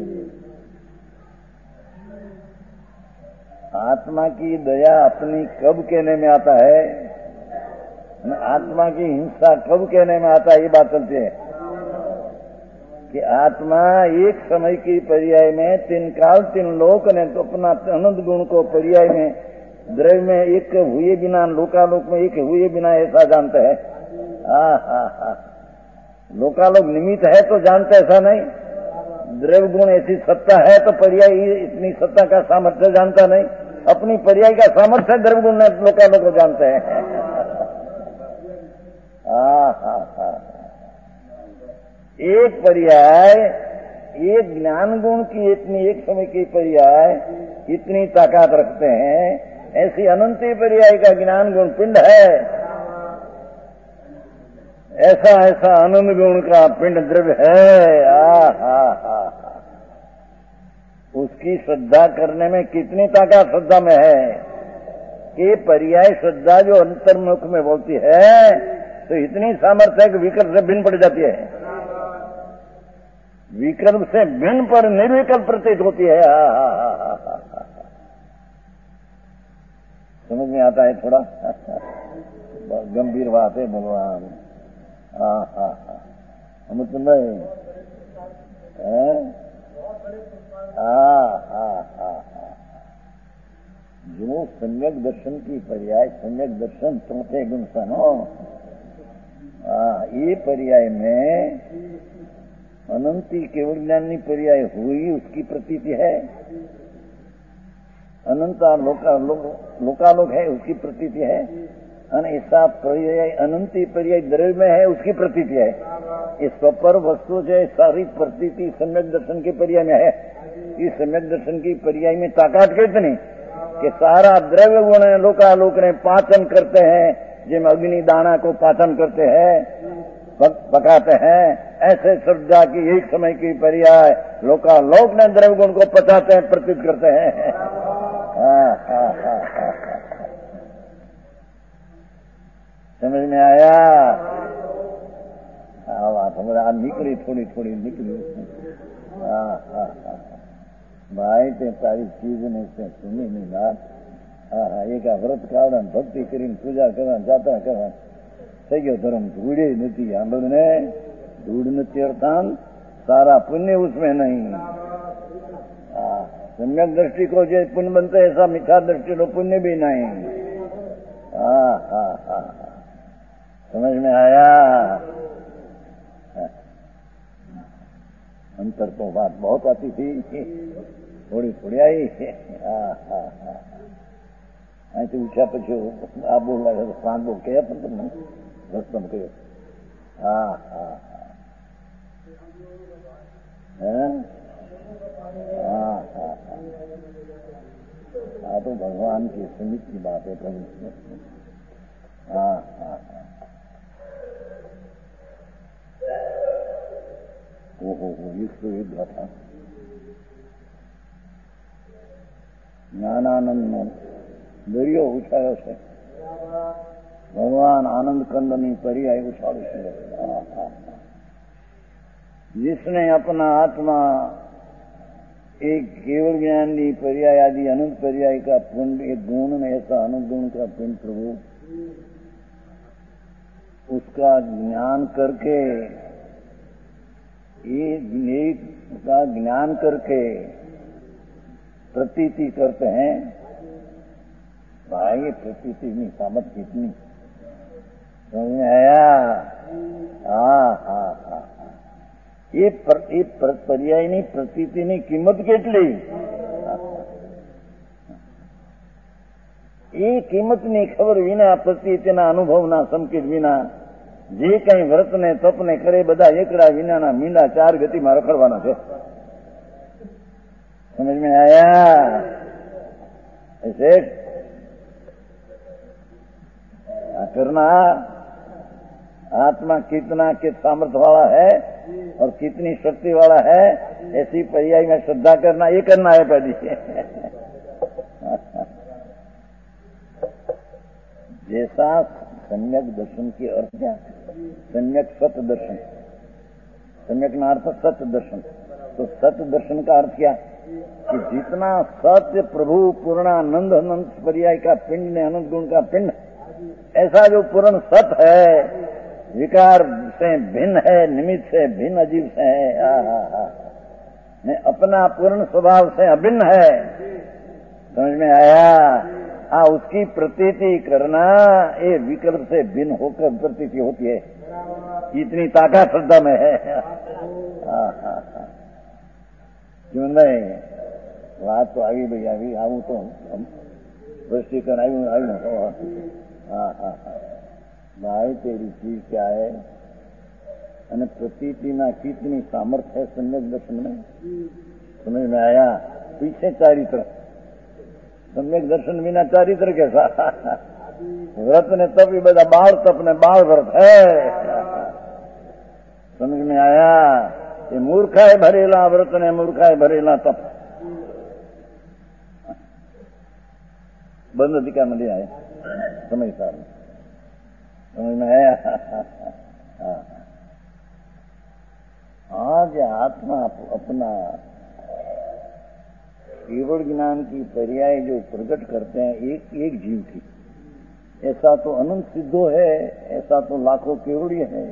आत्मा की दया अपनी कब कहने में आता है, आत्मा की हिंसा कब कहने में आता है, ये बात चलती है कि आत्मा एक समय की पर्याय में तीन काल तीन लोक ने तो अपना अनंत गुण को पर्याय में द्रव्य में एक हुए बिना लोकालोक में एक हुए बिना ऐसा जानता है। हाँ हाँ हाँ लोकालोक निमित्त है तो जानते ऐसा नहीं, द्रव्य गुण ऐसी सत्ता है तो पर्याय इतनी सत्ता का सामर्थ्य जानता नहीं, अपनी पर्याय का सामर्थ्य द्रव्य गुण ने लोकालोक को जानते हैं। हाँ हाँ हाँ एक पर्याय एक ज्ञान गुण की इतनी एक समय की पर्याय इतनी ताकत रखते हैं, ऐसी अनंती पर्याय का ज्ञान गुण पिंड है। ऐसा ऐसा आनंद गुण का पिंड द्रव्य है। आ हा हा उसकी श्रद्धा करने में कितनी ताकत श्रद्धा में है कि पर्याय श्रद्धा जो अंतर्मुख में बोलती है तो इतनी सामर्थ्य है कि विकल्प से भिन्न पड़ जाती है, विकल्प से भिन्न पर निर्विकल्प प्रतीत होती है। हा हा हा हा हा समझ में आता है थोड़ा गंभीर बात है भगवान। हाँ हाँ हाँ हम तो नहीं हाँ हाँ हाँ जो सम्यक दर्शन की पर्याय सम्यक दर्शन चौथे गुण सनो, ये पर्याय में अनंती केवल ज्ञानी पर्याय हुई उसकी प्रतीति है, अनंता लोका लो, लोकालोक है उसकी प्रतीति है, ऐसा पर्याय अनंती पर्याय द्रव्य में है उसकी प्रतीति है। इस स्वपर वस्तु जो सारी प्रतीति सम्यक दर्शन के पर्याय में है। इस सम्यक दर्शन की पर्याय में ताकत कितनी कि सारा द्रव्य गुण लोकालोक ने पाचन करते हैं, जिनमें अग्नि दाना को पाचन करते हैं पकाते हैं, ऐसे श्रद्धा की एक समय की पर्याय लोकालोक ने द्रव्य गुण को पचाते हैं प्रतीत करते हैं। हाँ हाँ हाँ हाँ समझ में आया? हाँ बात हमारा निकली थोड़ी थोड़ी निकली। हाँ हाँ हाँ भाई ते तारी चीज ने से सुनी नहीं बात। हाँ हाँ एक व्रत कावड़ा भक्ति करीने पूजा करवा जाता करवा થઈ ગયો ધર્મ ધૂળે નથી આંબળને ધૂળ નથી અર્થાન सारा पुण्य उसमें नहीं। सम्यक दृष्टि को जो पुण्य बनता है ऐसा मिथ्या दृष्टि को पुण्य भी नहीं। हाँ हाँ हाँ समझ में आया। अंतर तो बात बहुत आती थी थोड़ी थोड़ी आई। हाँ हाँ हाँ અહીંથી ઉઠ્યા પછી આ બોલ લાગે સાંજ બોલ કહે પણ તમને રસ્તમ કહ્યું। હા હા हाँ हाँ हाँ हाँ तो भगवान की सुमित की बात है प्रभु। हाँ हाँ हाँ ओहो हो एक सौ एक था ज्ञानानंद नो दरियो उछाड़ो से भगवान आनंद कंदनी पर्याय उछाड़ो से। हाँ हाँ जिसने अपना आत्मा एक केवल ज्ञानी पर्याय आदि अनंत पर्याय का पुण्य एक गुण में ऐसा अनंत गुण का पुण्य प्रभु उसका ज्ञान करके एक का ज्ञान करके प्रतीति करते हैं। भाई प्रतीति में सामत कितनी समझ में आया। हाँ हाँ हाँ એ પર્યાયની પ્રતીતિની કિંમત કેટલી એ કિંમતની ખબર વિના પ્રતીતિના અનુભવના સંકેત વિના જે કઈ વ્રતને તપને કરે બધા એકડા વિનાના મીંડા ચાર ગતિમાં રખડવાના છે। સમજ में आया। ऐसे करना आत्मा कितना के सामर्थ्य वाला है और कितनी शक्ति वाला है ऐसी पर्याय में श्रद्धा करना ये करना है पहले। जैसा सम्यक दर्शन की अर्थ क्या सम्यक सत्य दर्शन सम्यक ना अर्थ सत्य दर्शन। तो सत्य दर्शन का अर्थ क्या कि जितना सत्य प्रभु पूर्णानंद अनंत पर्याय का पिंड ने अनंत गुण का पिंड ऐसा जो पूर्ण सत्य है विकार से भिन्न है निमित्त से भिन्न अजीब से है। हाँ हाँ हाँ मैं अपना पूर्ण स्वभाव से अभिन्न है। समझ में आया। हाँ उसकी प्रतीति करना ये विकल्प से भिन्न होकर प्रतीति होती है। इतनी ताकत श्रद्धा में है। हाँ हाँ हाँ क्यों नहीं बात तो आगे भाई अभी आऊँ तो स्पष्टीकरण आयु आयु। हाँ हाँ हाँ भाई तेरी चीज क्या है અને પ્રતીતિના કિતની સામર્થ્ય है सम्यक दर्शन में समझ में आया। पीछे चारित्र सम्यक दर्शन बिना चारित्र कैसा व्रत ने तप भी बता बाल तप ने बाल व्रत है। समझ में आया। ये मूर्खाए भरेला व्रत ने मूर्खाए भरेला तप बंद अधिकार मध्ये आहे समय सार समझ में आया। आज आत्मा अपना केवल ज्ञान की पर्याय जो प्रकट करते हैं एक एक जीव की ऐसा तो अनंत सिद्धो है ऐसा तो लाखों केवड़ीय है।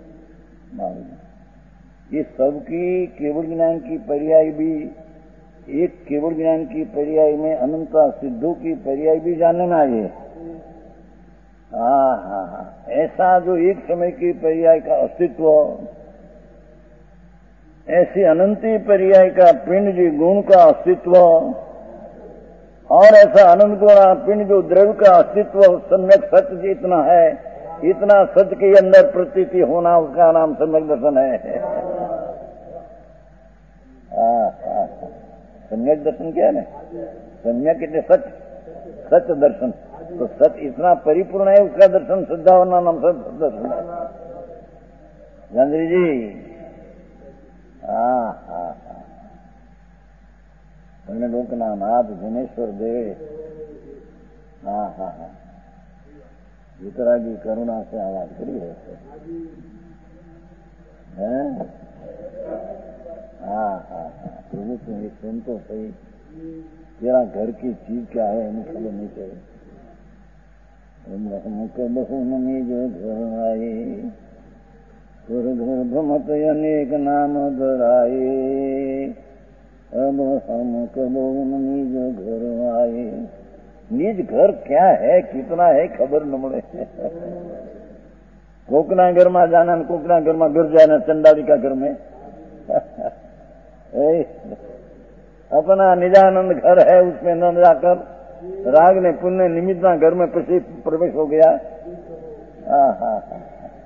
ये सबकी केवल ज्ञान की पर्याय भी एक केवल ज्ञान की पर्याय में अनंता सिद्धों की पर्याय भी जानना है। हाँ हाँ हाँ ऐसा जो एक समय की पर्याय का अस्तित्व ऐसी अनंती पर्याय का पिंड जी गुण का अस्तित्व और ऐसा अनंत गुण पिंड जो द्रव्य का अस्तित्व सम्यक सत्य जितना है इतना सत्य के अंदर प्रतीति होना उसका नाम सम्यक दर्शन है। हाँ हाँ सम्यक दर्शन क्या है सम्यक इतने सत्य सत्य दर्शन तो सत्य इतना परिपूर्ण है उसका दर्शन श्रद्धा होना नाम सत्य दर्शन है। गांधी जी हाँ हाँ हाँ हमने लोकना नाथ जिनेश्वर देवे। हाँ हाँ हाँ वितरागी करुणा से आवाज करी है। हाँ हाँ हाँ, प्रभु तुम ये सुन तो सही, तेरा घर की चीज क्या है हमें खबर नहीं चाहिए। हम कबहू में जो घर आए, घर भ्रमत अनेक नाम दोहराए, अब हम कबहू में जो घर आए। निज घर क्या है, कितना है, खबर न મળે। कोकना घर में जाना, कोकना घर में गिर जाना, चंडाली का घर में। अपना निजानंद घर है, उसमें न जाकर राग ने पुण्य निमित्त घर में प्रवेश हो गया। हाँ हाँ हाँ,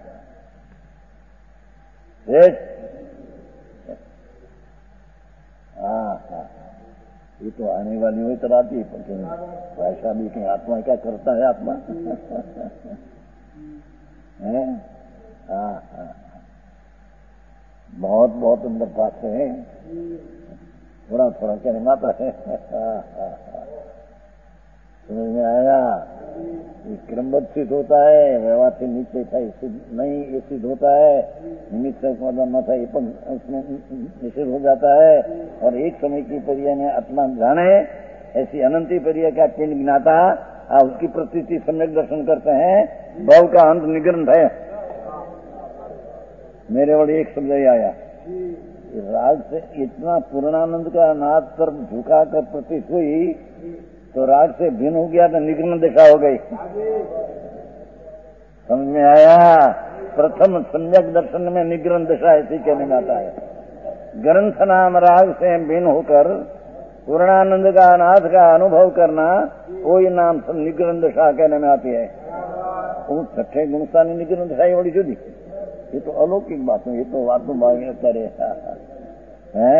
हाँ हाँ, ये तो आने वाली हुई तो आती है। भाषा भी की आत्मा क्या करता है, आत्मा है। हाँ हाँ, बहुत बहुत अंदर पास है, थोड़ा थोड़ा कहने माता है। हाँ हाँ, समझ में आया। ये क्रमबद्ध सिद्ध होता है, व्यवहार से नीचे था नहीं, ये सिद्ध होता है। निमित्त से न था, ये पण उसमें निषेध हो जाता है। और एक समय की पर्याय में आत्मा जाने, ऐसी अनंती पर्याय का पिंड ज्ञाता, उसकी प्रतीति सम्यक दर्शन करते हैं। भाव का अंत निग्रंथ है। मेरे वाले एक शब्द ही आया, राग से इतना पूर्णानंद का नाद पर झुका कर प्रतीत हुई, तो राग से भिन्न हो गया तो निग्रह दिशा हो गई। समझ में आया। प्रथम सम्यक दर्शन में निग्रह दिशा ऐसी कहने में आता है। ग्रंथ नाम राग से भिन्न होकर पूर्णानंद का नाथ का अनुभव करना, वही नाम निग्रह दिशा कहने में आती है। वो छठे गुणस्थानी निग्रह दिशा ये बड़ी जुदी, ये तो अलौकिक बात है, ये तो बात मांगे करे है।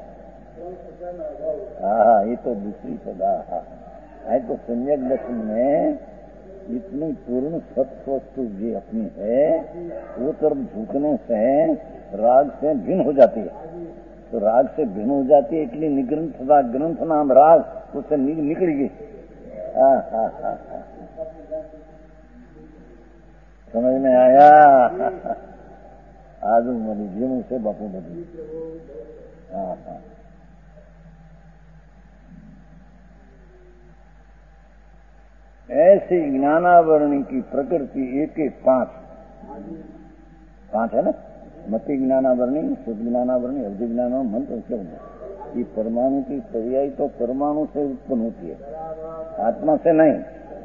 हाँ, ये तो दूसरी सदा है। तो सम्यक दर्शन में इतनी पूर्ण सत्य वस्तु जी अपनी है, वो तरफ झुकने से राग से भिन्न हो जाती है। तो राग से भिन्न हो जाती है, इसलिए निग्रंथ सदा ग्रंथ नाम राग उससे निकल गई। हाँ हाँ हाँ, समझ में आया। आज मेरी जीवन से बापू बदली। हाँ हाँ, ऐसी ज्ञानावरणी की प्रकृति एक एक पांच पांच है ना, मति ज्ञानावरणी, शुद्ध ज्ञानावरणी, अवधि ज्ञानावरणी, मंत्र क्यों नहीं। ये परमाणु की पर्याय तो परमाणु से उत्पन्न होती है, आत्मा से नहीं।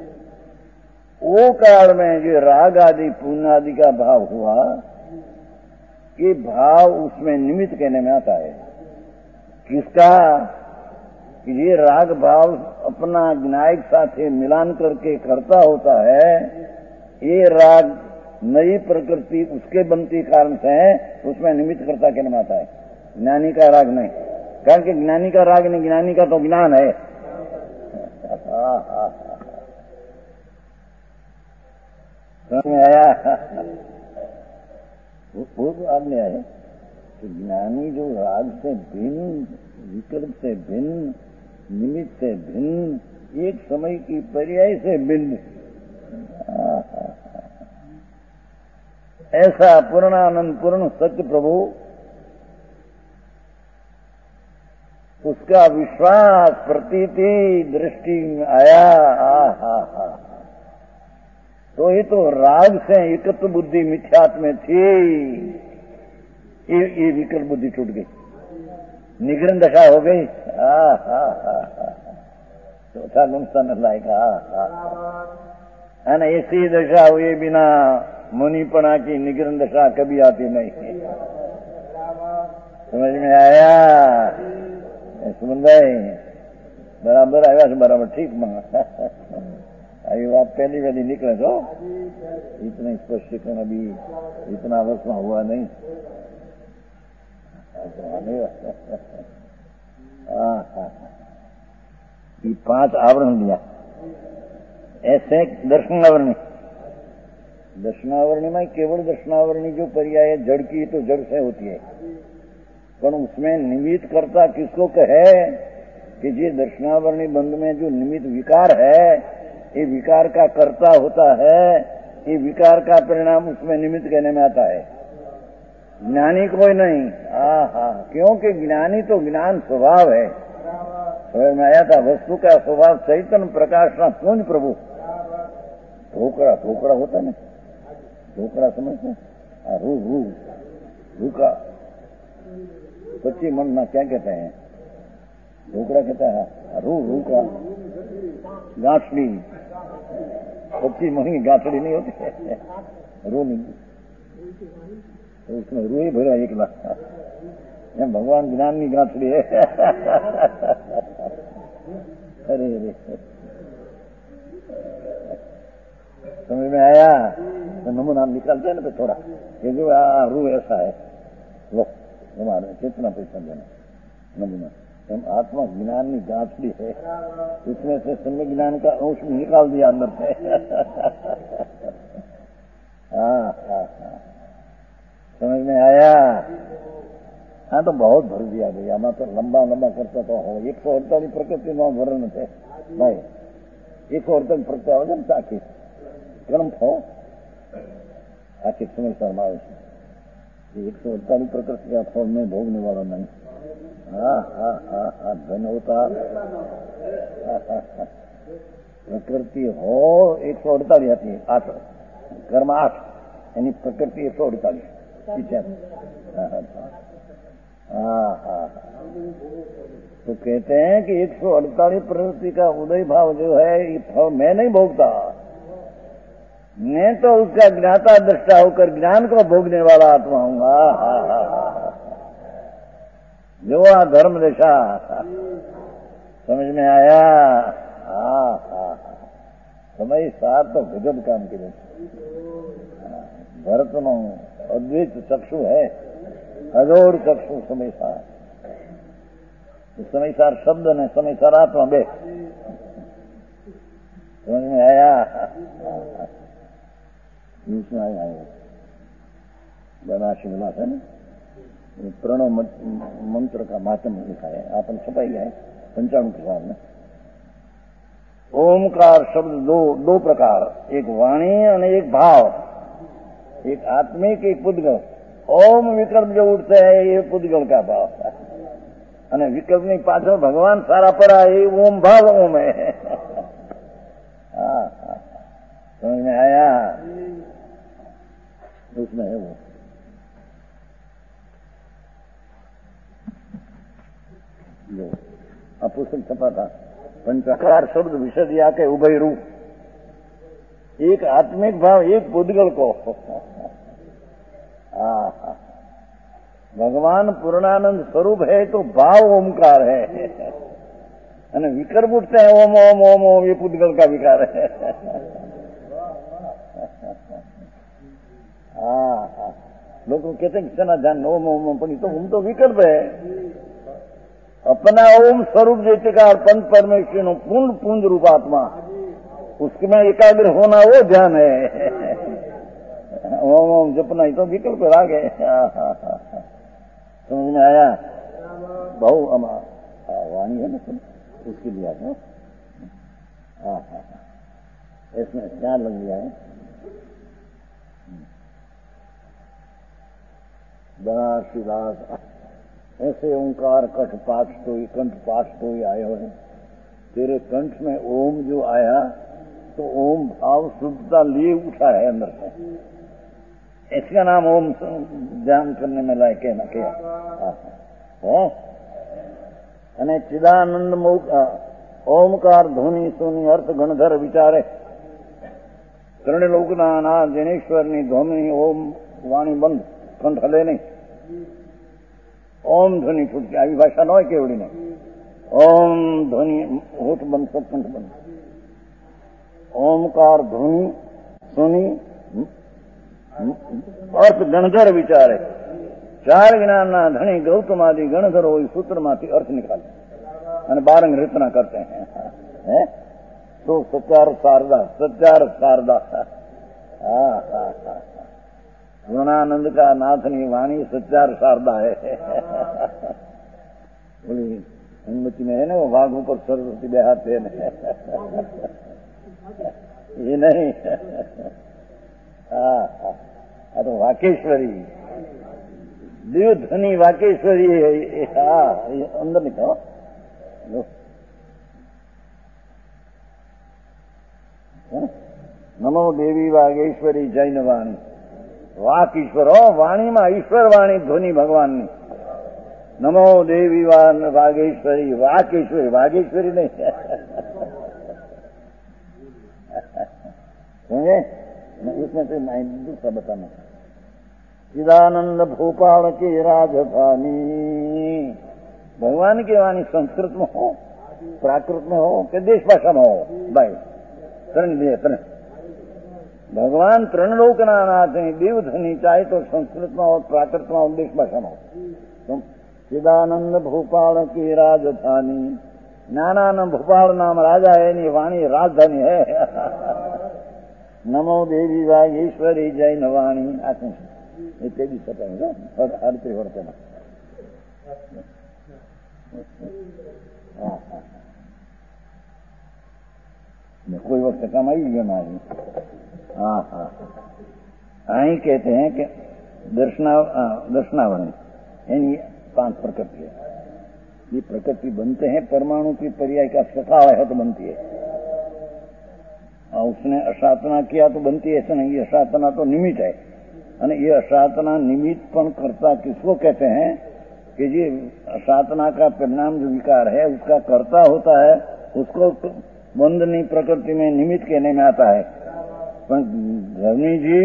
वो काल में जो राग आदि पुण्य आदि का भाव हुआ, ये भाव उसमें निमित्त कहने में आता है। किसका? कि ये राग भाव अपना ज्ञायक साथे मिलान करके करता होता है। ये राग नई प्रकृति उसके बनती कारण से है, उसमें निमित्त करता कहने में आता है। ज्ञानी का राग नहीं, कारण कि ज्ञानी का राग नहीं, ज्ञानी का तो ज्ञान है। समझ में आया। वो तो आपने आए कि ज्ञानी जो राग से भिन्न, विकल्प से भिन्न, निमित्त से भिन्न, एक समय की पर्याय से भिन्न, ऐसा पूर्णानंद पूर्ण सत्य प्रभु, उसका विश्वास प्रतीति दृष्टि में आया। हा हा हा, तो ये तो राग से एकत्व बुद्धि मिथ्यात्व में थी, ये, ये विकल्प बुद्धि टूट गई, निग्रह दशा हो गई। हा हा हा, चौथा गुणस्थान लाएगा। है ना, ऐसी दशा हुए बिना मुनिपना की निग्रह दशा कभी आती नहीं। समझ में आया? सुमन भाई बराबर आया, बराबर ठीक मंगा। अभी बात पहली पहली निकले तो इतना स्पष्टीकरण अभी इतना वर्ष में हुआ नहीं। ये पांच आवरण दिया, ऐसे दर्शनावरणी। दर्शनावरणी में केवल दर्शनावरणी जो पर्याय है जड़ की, तो जड़ से होती है, पर उसमें निमित्त करता किसको कहे कि ये दर्शनावरणी बंध में जो निमित्त विकार है, ये विकार का कर्ता होता है, ये विकार का परिणाम उसमें निमित्त कहने में आता है। ज्ञानी कोई नहीं। हाँ हाँ, क्योंकि ज्ञानी तो ज्ञान स्वभाव है। समझ में आया था? वस्तु का स्वभाव चैतन्य प्रकाश ना पुंज प्रभु। ठोकरा ठोकरा होता ना, ठोकरा समझते? रू रू रू का पच्ची मन ना क्या कहते हैं? ढोकरा कहता है रू रू का गांठड़ी, पच्ची मन की गांठड़ी नहीं होती है, रू नहीं, तो उसमें रू ही भरा एक लाख। भगवान ज्ञान की गांठड़ी है। अरे अरे, समझ में आया? तो नमूना निकालते हैं ना तो थोड़ा, ये जो रू ऐसा है, लो हमारे कितना पैसा देना नमूना। हम आत्मा ज्ञान की गांठड़ी है, इसमें से सम्य ज्ञान का अंश निकाल दिया अंदर से। हाँ हाँ हाँ, समझ में आया? हाँ, तो बहुत भर दिया भैया, मैं तो लंबा लंबा करता तो हो। एक सौ अड़तालीस प्रकृति में भरण थे भाई, एक सौ अड़तालीस प्रकृति हो जाए आखिर कर्म हो आखिर समय शर्मा एक सौ अड़तालीस प्रकृति का फल में भोगने वाला नहीं। हाँ हाँ हाँ हाँ, धन होता प्रकृति हो एक सौ अड़तालीस आती है, आठ कर्म आठ, यानी प्रकृति एक सौ अड़तालीस। हाँ हाँ, तो कहते हैं कि एक सौ अड़तालीस प्रवृत्ति का उदय भाव जो है, ये फल मैं नहीं भोगता, मैं तो उसका ज्ञाता दृष्टा होकर ज्ञान को भोगने वाला आत्मा हूँ। हाँ हाँ हाँ, जो आ धर्म दिशा, समझ में आया? हाँ हाँ, समय सार तो गजब काम करे। भरत नो अद्वैत चक्षु है, अजोर चक्षु समय सार। समय सार शब्द ने समय सार आत्मा बे, समझ में आया? उसमें आया है बनाशी विलास है ना, प्रणव मंत्र का मातम लिखा है, आपने छपाई है पंचाणु प्रसाद में। ओमकार शब्द दो दो प्रकार, एक वाणी और एक भाव, एक आत्मिक एक पुद्गल। ओम विकल्प जो उठते हैं ये पुद्गल का भाव है, અને વિકલ્પની પાછળ ભગવાન સારા પરા એ ઓમ ભાવ ઓમ है। हाँ हाँ, समझ में आया? उसमें है वो जो अपुस्तक छपा था, पंचकार शब्द विषद या के उभय रूप, एक आत्मिक भाव एक पुद्गल को। हाँ, भगवान पूर्णानंद स्वरूप है तो भाव ओमकार है, અને विकल्प उठते हैं ओम ओम ओम ओम, ये पुद्गल का विकार है। हाँ हाँ, लोग कहते हैं कितना जान ओम ओम ओम, पर तो ओम तो विकल्प है। अपना ओम स्वरूप जैसे का पंच परमेश्वर नो पूर्ण पूंज रूप आत्मा, उसमें एकाग्र होना वो ध्यान है। ओम ओम जपना ही तो विकल्प आ गए। समझ में आया? बहु अमा वाणी है ना, उसके लिए है। हाँ हाँ, इसमें क्या लग गया है? बनारसीदास ऐसे ओंकार कठ पाठ तो कंठ पाठ तो ही आए हुए, तेरे कंठ में ओम जो आया तो ओम भाव शुद्धता लिए उठा है अंदर से, इसका नाम ओम ध्यान करने में लायक है ना क्या? है અને चिदानंद ओमकार ध्वनि सुनी अर्थ गणधर विचारे ત્રણેય લોકના જનેશ્વરની ધ્વનિ ઓમ વાણી બંધ, કંઠ હલે નહીં, ઓમ ધ્વનિ છૂટકે આવી ભાષા ન હોય કેવડી ને, ઓમ ધ્વનિ હોઠ બંધ सब कंठ બંધ, ओमकार ध्वनि सुनी अर्थ गणधर विचारे, चार ज्ञानना धनी गौतम आदि गणधर हो सूत्र माथी अर्थ निकाले અને બારંગ રચના करते हैं। है तो सचार शारदा, सचार शारदा। हाँ हाँ हाँ, गुणानंद का नाथनी वाणी सचार शारदा है। बोली हिम्मती में है ना वो भाग ऊपर सरस्वती बेहाते हैं ये नहीं। हाँ हाँ, तो वाकेश्वरी देव धनी वाकेश्वरी है। हाँ, अंदर निकालो। नमो देवी वागेश्वरी जैन वाणी। वाक ईश्वर हो, वाणी में ईश्वर वाणी ध्वनि भगवान ने। नमो देवी वागेश्वरी वाकेश्वरी, वागेश्वरी नहीं समझे? इसमें तो दूसरा बताना। चिदानंद भोपाल की राजधानी। भगवान की वाणी संस्कृत में हो, प्राकृत में हो कि देश भाषा में हो भाई, त्रण दिए त्रण। भगवान त्रण लोक ना नाथ है, देवधनी, चाहे तो संस्कृत में हो, प्राकृत में हो, देश भाषा में हो। तो चिदानंद भोपाल की राजधानी। नाना भोपाल नाम राजा है, नहीं वाणी राजधानी है। नमो देवी वागेश्वरी जैन वाणी। आखिर ये तेजी सताएंगे और हर त्रिवर्तन। कोई वक्त कमाई है हमारी। हाँ हाँ, आई कहते हैं कि दर्शना दर्शनावरण यानी पांच प्रकृति है। ये प्रकृति बनते हैं परमाणु की पर्याय का स्वभाव है तो बनती है। और उसने असाधना किया तो बनती है, ऐसा नहीं। ये असाधना तो निमित्त है। અને ये असाधना निमित्तपन करता किसको कहते हैं कि ये असाधना का परिणाम जो विकार है उसका कर्ता होता है, उसको बंधनी प्रकृति में निमित्त कहने में आता है। पर धरनी जी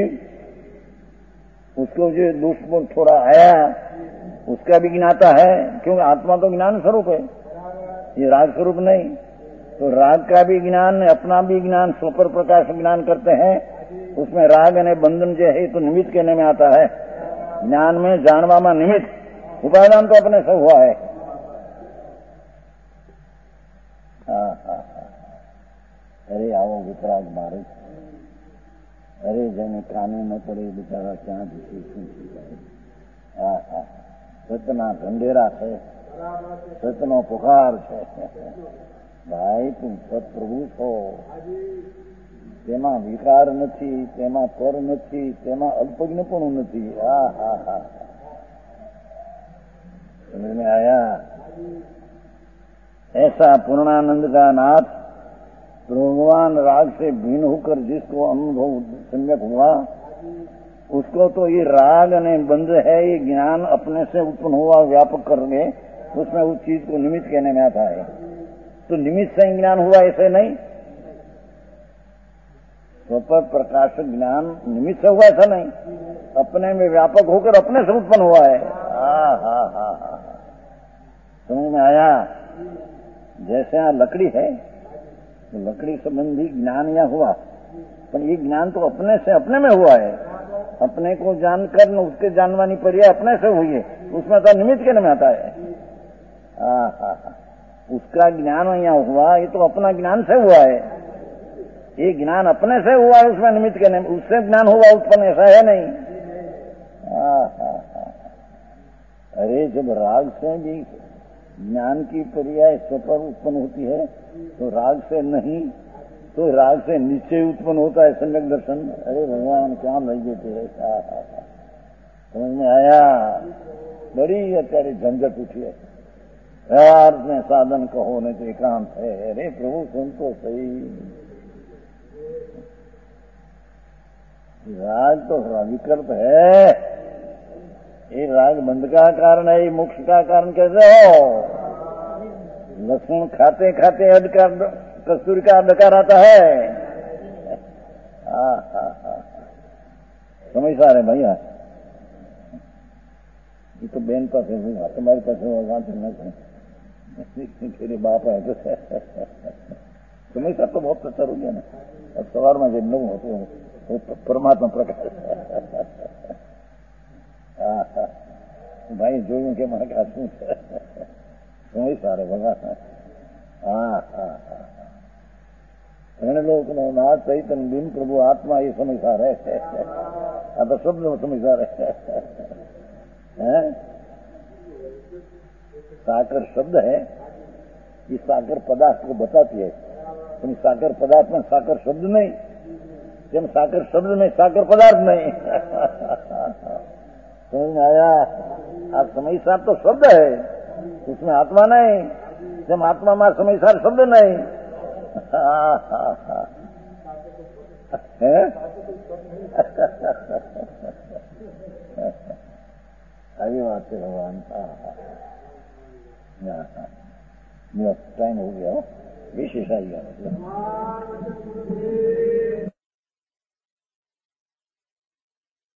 उसको जो दुष्ट थोड़ा आया उसका भी ज्ञाता है, क्योंकि आत्मा तो ज्ञान स्वरूप है, ये राग स्वरूप नहीं। तो राग का भी ज्ञान, अपना भी ज्ञान, स्वपर प्रकाश ज्ञान करते हैं, उसमें राग ने बंधन जो है तो निमित्त कहने में आता है। ज्ञान में जानवा में निमित्त, उपादान तो अपने से हुआ है। हाँ हाँ हाँ, अरे आओ वितराग मारे, अरे जने काने न पड़े बेचारा क्या दिशे सुनती जाए। हाँ हाँ, सतना ढंढेरा है, सतनो पुकार है। भाई तुम सत्प्रभु છો, તેમાં વિકાર નથી, તેમાં પર નથી, તેમાં અલ્પજ્ઞપણું નથી। હા હા હા, समझ में आया? ऐसा पूर्णानंद का नाथ भगवान राग से भिन्न होकर जिसको अनुभव सम्यक हुआ, उसको तो ये राग ने बंध है, ये ज्ञान अपने से उत्पन्न हुआ व्यापक करके, उसमें उस चीज को निमित्त कहने में आता है। तो निमित्त से ज्ञान हुआ ऐसे नहीं, स्वपर प्रकाश ज्ञान निमित्त से हुआ ऐसा नहीं, अपने में व्यापक होकर अपने से उत्पन्न हुआ है। हाँ हाँ हाँ हाँ, समझ में आया? जैसे यहाँ लकड़ी है तो लकड़ी संबंधी ज्ञान यहाँ हुआ, पर ये ज्ञान तो अपने से अपने में हुआ है। अपने को जानकर न उसके जानवानी पर्याय अपने से हुई है, उसमें तो निमित्त कहने में आता है। हाँ हाँ हाँ, उसका ज्ञान यहाँ हुआ, ये तो अपना ज्ञान से हुआ है। ये ज्ञान अपने से हुआ है, उसमें निमित्त कहने में, उससे ज्ञान हुआ उत्पन्न, ऐसा है नहीं। हाँ हाँ हाँ, अरे जब राग से भी ज्ञान की पर्याय स्वपर उत्पन्न होती है तो राग से नहीं, तो राग से नीचे उत्पन्न होता है सम्यक दर्शन। अरे भगवान क्या लग देते है। हाँ हाँ हाँ, समझ में आया? बड़ी अत्यारे झंझट उठी है यार, में साधन कहो नहीं तो एकांत है। अरे प्रभु सुन तो सही, राग तो विकल्प है, ये राग बंध का कारण है, ये मोक्ष का कारण कैसे हो? लहसुन खाते खाते हद का कस्तूरी का डकार आता है। हाँ हाँ हाँ, समझ सारे भैया, ये तो बेन पास होगा, तुम्हारे पास होगा तेरे बाप है तो तुम्हें सब तो बहुत प्रचार हो गया ना। अब सवार में जब लोग होते हो वो परमात्मा प्रकाश। भाई जो के मन का समझ सारे भगवान। हाँ हाँ हाँ, लोग नाथ चैतन्य बिन प्रभु आत्मा ये समझ सारे। अब तो शब्द में समझ सारे हैं। साकर शब्द है, ये साकर पदार्थ को बताती है, तो साकर पदार्थ में साकर शब्द नहीं, जब साकर शब्द में साकर पदार्थ नहीं। समझ में आया? आप समय सार तो शब्द है, उसमें आत्मा नहीं। जब आत्मा में समय सार शब्द नहीं है। आई बात है भगवान। टाइम हो गया, विशेष आई गया मतलब।